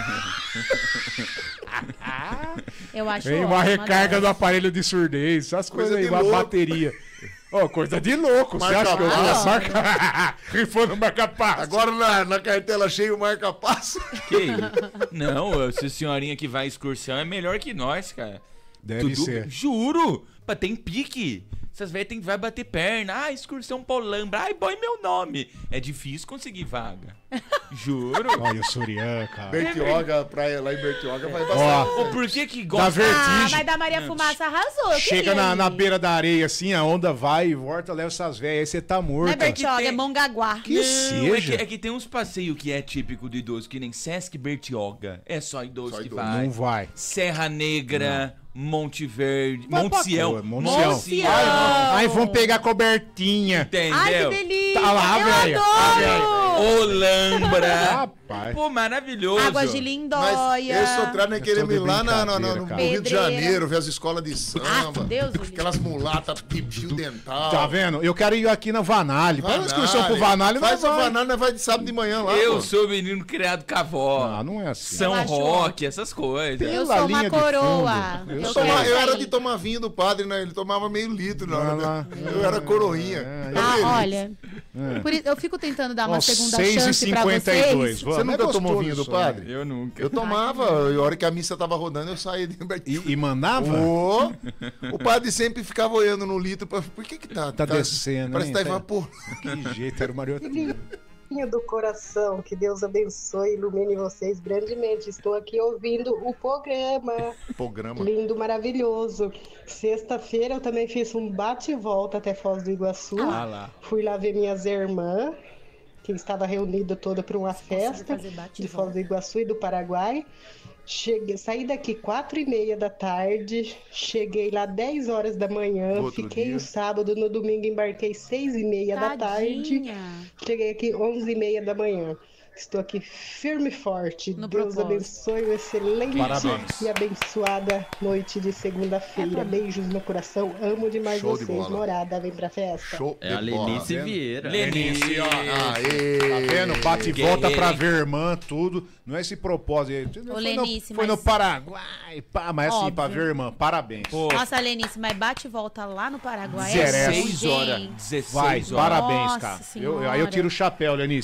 Eu acho Vem uma ótimo, recarga adoro. do aparelho de surdez, essas Coisa coisas aí, de uma louco. bateria. Ó, coisa de louco. Você Marca acha que eu vou? passo. Marca... Rifando marca-passo. Agora na, na cartela cheia o marca-passo. Que isso? Não, essa senhorinha que vai à excursão é melhor que nós, cara. Deve ser. Juro! Pra tem pique. Essas velhas tem, vai bater perna. Ah, excursão Paulambra. Ai, põe meu nome. É difícil conseguir vaga. Juro. Olha o Surian, cara. Bertioga, praia lá em Bertioga vai Ó, bastante. Ô, por que que dá gosta... Ah, vertigem. mas da Maria Fumaça arrasou. Eu Chega queria na, ir. na beira da areia assim, a onda vai e volta, leva essas velhas, aí você tá Não morto. é Bertioga, tem- é Mongaguá. Que Não, é seja. que, é que tem uns passeios que é típico do idoso, que nem Sesc Bertioga. É só idoso Só que idoso. vai. Não vai. Serra Negra, Monte Verde, Vai Monte pra Sião. cor, Monte Monte Sião. Sião. Ai, vamos pegar cobertinha. Entendeu? Ai, que delícia. Tá lá, eu velha. Tá, adoro. Olambra. Rapaz. Pô, maravilhoso. Águas de Mas Lindóia. esse outro né, querendo de ir lá na, na- na- brincadeira, no cara. Rio de Pedreira. Janeiro, ver as escolas de Ah, samba. Deus do Aquelas mulatas de fio dental. Tá vendo? Eu quero ir aqui na Vanale. Faz uma Vanale. excursão pro Vanale, Faz nós o vai. Vanale, nós vai de sábado de manhã lá. Eu pô. sou menino criado com a avó. Ah, não é assim. São Eu acho Roque, essas coisas. Eu Pela sou linha uma de coroa. fundo. Eu, Eu Eu, sou- quero toma- eu era sair. de tomar vinho do padre, né? Ele tomava meio litro na hora. Vai lá. né? Eu era coroinha. É, Eu Ah, feliz. olha. Por isso, eu fico tentando dar uma Ó, segunda seis e chance pra cinquenta e dois. vocês. Vamos. Você nunca É tomou gostoso vinho do isso, padre? né? Eu nunca. Eu tomava, a hora que a missa tava rodando, eu saía de E, e mandava? Ô, o padre sempre ficava olhando no litro. Pra... Por que que tá? Tá descendo, Parece hein? que tá evaporando. Que jeito, era o Mariotinho. Filhinho do coração, que Deus abençoe e ilumine vocês grandemente. Estou aqui ouvindo o programa. Programa. Lindo, maravilhoso. Sexta-feira eu também fiz um bate e volta até Foz do Iguaçu. Ah lá. Fui lá ver minhas irmãs, que estava reunida toda para uma festa fazer bate e de Foz do Iguaçu e do Paraguai. Cheguei, saí daqui quatro e meia da tarde, cheguei lá dez horas da manhã, Outro fiquei dia. o sábado, no domingo embarquei seis e meia da tarde. Tadinha. Cheguei aqui onze e meia da manhã. Estou aqui firme e forte. No Deus propósito. abençoe o excelente Parabéns. e abençoada noite de segunda-feira. Beijos no coração. Amo demais Show de vocês. bola. Morada, vem pra festa. Show É a de bola. Lenice vendo? Vieira. Lenice, ó. Aê. Tá vendo? Bate e Guerreiro, volta pra hein? ver irmã, tudo. Não é esse propósito. Foi, Lenice, no, foi mas- no Paraguai. Pá, mas assim, Óbvio. pra ver irmã, parabéns. Pô, Nossa, Lenice, mas bate e volta lá no Paraguai. Zero. É bom, dezesseis horas. gente. dezesseis Vai, horas. parabéns, Nossa cara. Eu, Senhora. aí eu tiro o chapéu, Lenice.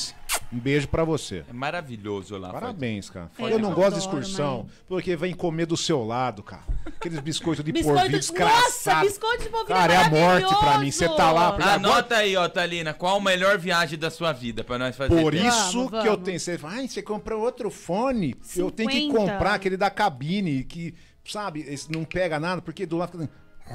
Um beijo pra você. É maravilhoso lá. Parabéns, cara. Eu Eu não adoro, gosto de excursão, mãe. porque vem comer do seu lado, cara. Aqueles biscoitos de Biscoito... porvir Nossa, desgraçado. biscoito de polvilho Cara, é a morte pra mim. Você tá lá... Anota agora... aí, ó, Thalina, qual a melhor viagem da sua vida pra nós fazer? Por tempo? isso Vamos, que eu vamos. tenho... Você fala, ai, você comprou outro fone. Eu tenho que cinquenta. comprar aquele da cabine, que, sabe, esse não pega nada, porque do lado fica...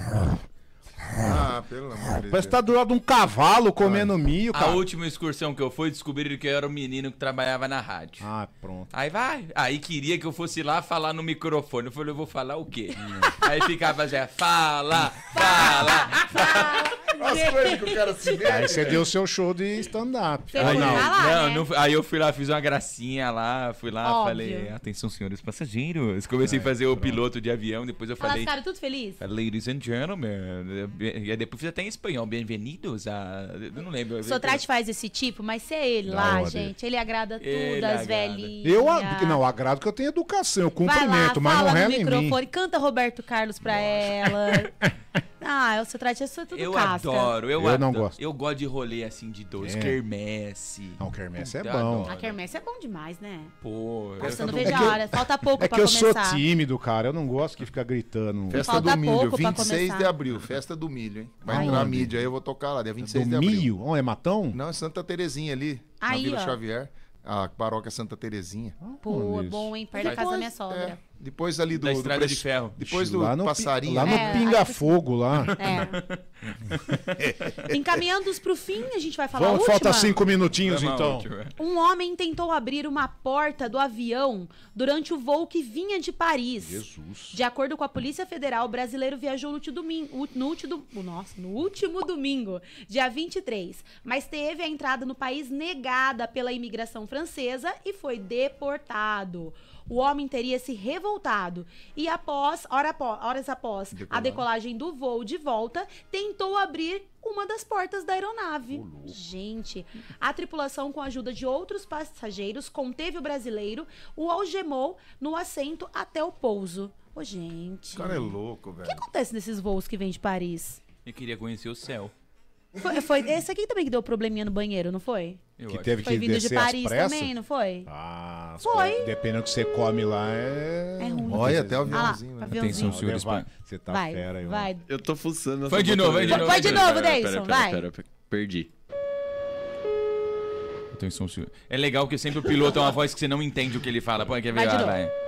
Ah, pelo amor de Parece Deus. que tá do lado de um cavalo comendo milho, A cara. última excursão que eu fui, descobriram que eu era o menino que trabalhava na rádio. Ah, pronto. Aí vai. Aí queria que eu fosse lá falar no microfone. Eu falei, eu vou falar o quê? Aí ficava assim, fala, fala, fala. As coisas que o cara se mete. Aí você deu o seu show de stand-up. Você Aí, foi não, lá, não, né? não fui- aí eu fui lá, fiz uma gracinha lá, fui lá, Óbvio. falei, atenção senhores passageiros. Comecei a fazer o piloto de avião, depois eu Fala, falei, cara, tudo feliz? ladies and gentlemen, e aí depois fiz até em espanhol, bem-vindos a... Eu não lembro. O Sotrate faz esse tipo, mas se é ele Da lá, hora. gente, ele agrada tudo, Ele as agrada. velhinhas. Eu, a- não, agrado que eu tenho educação, eu Vai lá, cumprimento, mas não fala no rela em mim. microfone, canta Roberto Carlos pra ela. Ah, o Sotrate é só tudo Eu casca. adoro, eu, Eu adoro. não gosto. Eu gosto de rolê assim de dois, É. quermesse. Não, quermesse é Eu bom. A quermesse é bom demais, né? Pô, Nossa, eu não É vejo que a eu- hora. Falta pouco É pra que eu começar. sou tímido, cara. Eu não gosto que fica gritando. Festa Falta do milho, pouco pra vinte e seis de começar. abril, festa do milho, hein? Vai Ai, entrar a onde? mídia aí, eu vou tocar lá, dia vinte e seis Do de abril. milho? Oh, é Matão? Não, é Santa Terezinha ali, Aí, na Vila ó. Xavier. A paróquia Santa Terezinha. Pô, é Isso. bom, hein? Perto da casa da minha sogra. É, depois ali do, Da do estrada de Preci- ferro. Depois do lá no, pi- passarinho. Lá no É, Pinga-Fogo, lá. É. Encaminhando-os pro fim, a gente vai falar Vamos, a última? falta cinco minutinhos, Vamos à então. última. Um homem tentou abrir uma porta do avião durante o voo que vinha de Paris. Jesus. De acordo com a Polícia Federal, o brasileiro viajou no último domingo, no último, nossa, no último domingo, dia vinte e três, mas teve a entrada no país negada pela imigração francesa e foi deportado. O homem teria se revoltado e após, hora após horas após a Decolado. decolagem do voo de volta, tentou abrir uma das portas da aeronave. Gente, a tripulação, com a ajuda de outros passageiros, conteve o brasileiro, o algemou no assento até o pouso. Ô, gente. O cara é louco, O que velho. acontece nesses voos que vêm de Paris? Eu queria conhecer o céu. Foi, foi esse aqui também que deu probleminha no banheiro, não foi? Eu Que acho. teve Foi que vindo de descer às Paris pressas? também, não foi? Ah, as Foi. coisas- dependendo do que você come lá, é... É ruim. Olha, até o Ah lá, aviãozinho, né? aviãozinho. Atenção, senhores. Vai, Você tá vai, fera aí, vai. Eu tô fuçando. Foi essa de novo, vai de botoneira. novo, Vai de Pera, novo, pera, Deison, pera, vai. Pera, pera, perdi. Atenção, senhor. É legal que sempre o piloto é uma voz que você não entende o que ele fala. Pode quer ver? Vai de Ah, novo. vai.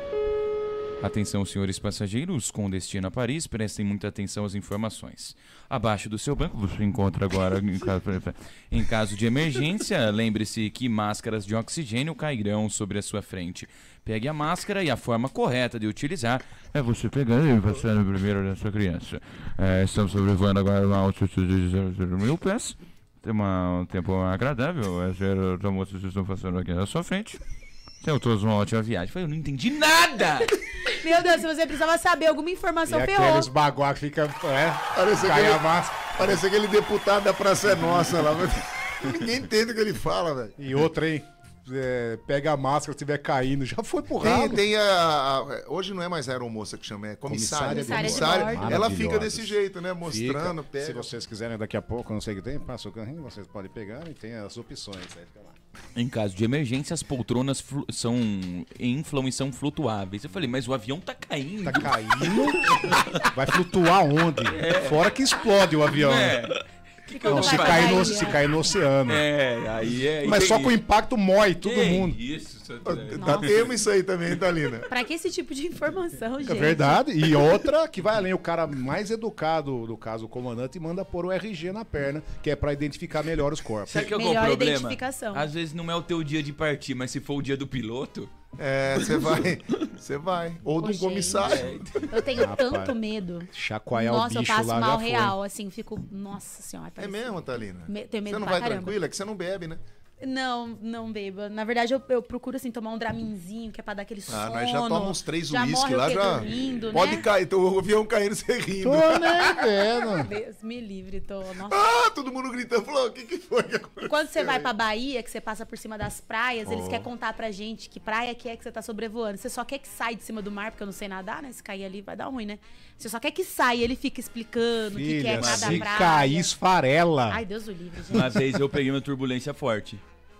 Atenção, senhores passageiros, com destino a Paris, prestem muita atenção às informações. Abaixo do seu banco, você encontra agora, em caso, em caso de emergência, lembre-se que máscaras de oxigênio cairão sobre a sua frente. Pegue a máscara e a forma correta de utilizar é você pegar e passar no primeiro da sua criança. É, estamos sobrevoando agora uma altitude de zero mil pés. Tem uma, um tempo agradável. As aeromoças estão passando aqui na sua frente. Tenham todos uma ótima viagem. Eu falei, eu não entendi nada! Meu Deus, se você precisava saber alguma E informação, ferrou. aqueles baguá que fica... É, Parece cai aquele, a máscara. parece aquele deputado da Praça é Nossa lá. Ninguém entende o que ele fala, velho. E outra, hein? É, pega a máscara, se estiver caindo, já foi pro Tem, rabo. tem a, a- Hoje não é mais aeromoça que chama, é comissária. Comissária de comissária. bordo. Ela fica Maravilhosas. desse jeito, né? Mostrando, Fica. pega. Se vocês quiserem daqui a pouco, não sei o que tem, passa o carrinho, vocês podem pegar e tem as opções. Aí fica lá. Em caso de emergência, as poltronas flu- são inflam e são flutuáveis. Eu falei, mas o avião tá caindo. Tá caindo, vai flutuar onde? Fora que explode o avião. né? É. Que que Não, eu se vou cair, fazer? no, se cair no oceano. É, aí é. Mas e- só com o impacto mói todo Que mundo. Isso, seu Tá tema isso aí também, Thalina. Pra que esse tipo de informação, gente? É verdade. E outra que vai além, o cara mais educado, no caso o comandante, manda pôr o R G na perna, que é pra identificar melhor os corpos. Sabe que é o Melhor problema? identificação. Às vezes não é o teu dia de partir, mas se for o dia do piloto. É, você vai. Você vai. Ou Ô, de um gente. comissário. Eu tenho Rapaz, tanto medo. Chacoalhar Nossa, o bicho eu passo lá mal já foi. real, assim, fico... Nossa senhora. É parece- mesmo, Thalina? Me- tenho medo Você não pra vai caramba. tranquila? É que você não bebe, né? Não, não bebo. Na verdade, eu, eu procuro, assim, tomar um draminzinho, que é pra dar aquele sono. Ah, nós já tomamos uns três Já uísque morre o lá, quê? já. Dormindo, Pode né? cair, o avião caindo, você rindo. Tô nem vendo. Deus me livre, tô... Nossa. Ah, todo mundo gritando, falou, o que que foi que aconteceu? Quando você vai pra Bahia, que você passa por cima das praias, eles Oh. querem contar pra gente que praia que é que você tá sobrevoando. Você só quer que saia de cima do mar, porque eu não sei nadar, né? Se cair ali vai dar ruim, né? Você só quer que saia, ele fica explicando o que, que é Filha, cada se praia. cair, esfarela. Ai, Deus o livre, gente. Uma vez eu peguei uma turbulência forte.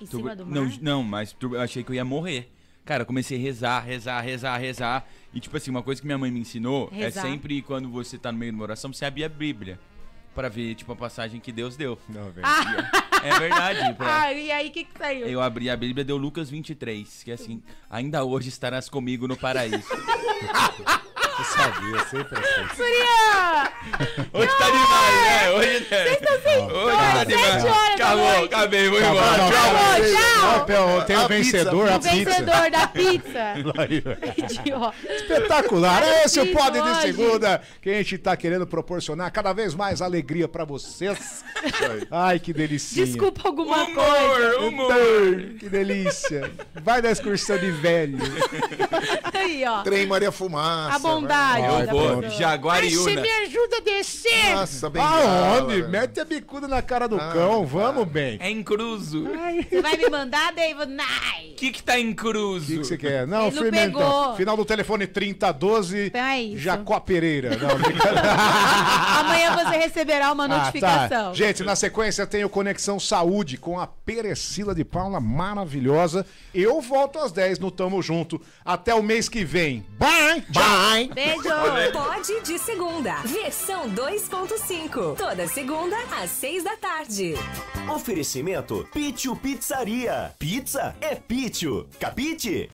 Em Turbo- cima do mar? Não, não, mas turbo- eu achei que eu ia morrer. Cara, eu comecei a rezar, rezar, rezar, rezar. E tipo assim, uma coisa que minha mãe me ensinou Rezar. é sempre quando você tá no meio de uma oração, você abrir a Bíblia. Pra ver, tipo, a passagem que Deus deu. Não, velho. É verdade. Pra... Ah, e aí, o que que saiu? Eu abri a Bíblia, deu Lucas vinte e três, que é assim, ainda hoje estarás comigo no paraíso. Eu sabia, sempre assim. Surya! Hoje tá demais, né? Hoje é. Vocês estão sem Hoje tá demais. horas da Acabou, noite. acabei, vou Acabou, embora. não, Tchau. Tchau. Não, tem o vencedor, a O vencedor da pizza. Idiota. Espetacular! Esse é o Pod de Hoje. Segunda, que a gente tá querendo proporcionar cada vez mais alegria pra vocês. Ai, que delicinha. Desculpa alguma Humor, coisa. humor. Que delícia. Vai da excursão de velho. Aí, ó. Trem Maria Fumaça. A bondade Ai, da Vou, pessoa. Jaguariúna. ajuda a descer. Nossa, bengala, Aonde? velho. Mete a bicuda na cara do Ah, cão. Vamos bem. É em cruzo. O Você vai me mandar, David? Nai. que que tá em O cruzo? que que você quer? Não, Ele não firme então. pegou. Final do telefone trinta doze. Então é isso. Jacó Pereira. Não, brincadeira. Amanhã você receberá uma Ah, notificação. tá. Gente, na sequência tem o Conexão Saúde com a Perecila de Paula, maravilhosa. Eu volto às dez no Tamo Junto. Até o mês que vem. Bye! Bye! Beijo. Pode de segunda. Versão dois ponto cinco. Toda segunda às seis da tarde. Oferecimento Pítio Pizzaria. Pizza é Pítio. Capite?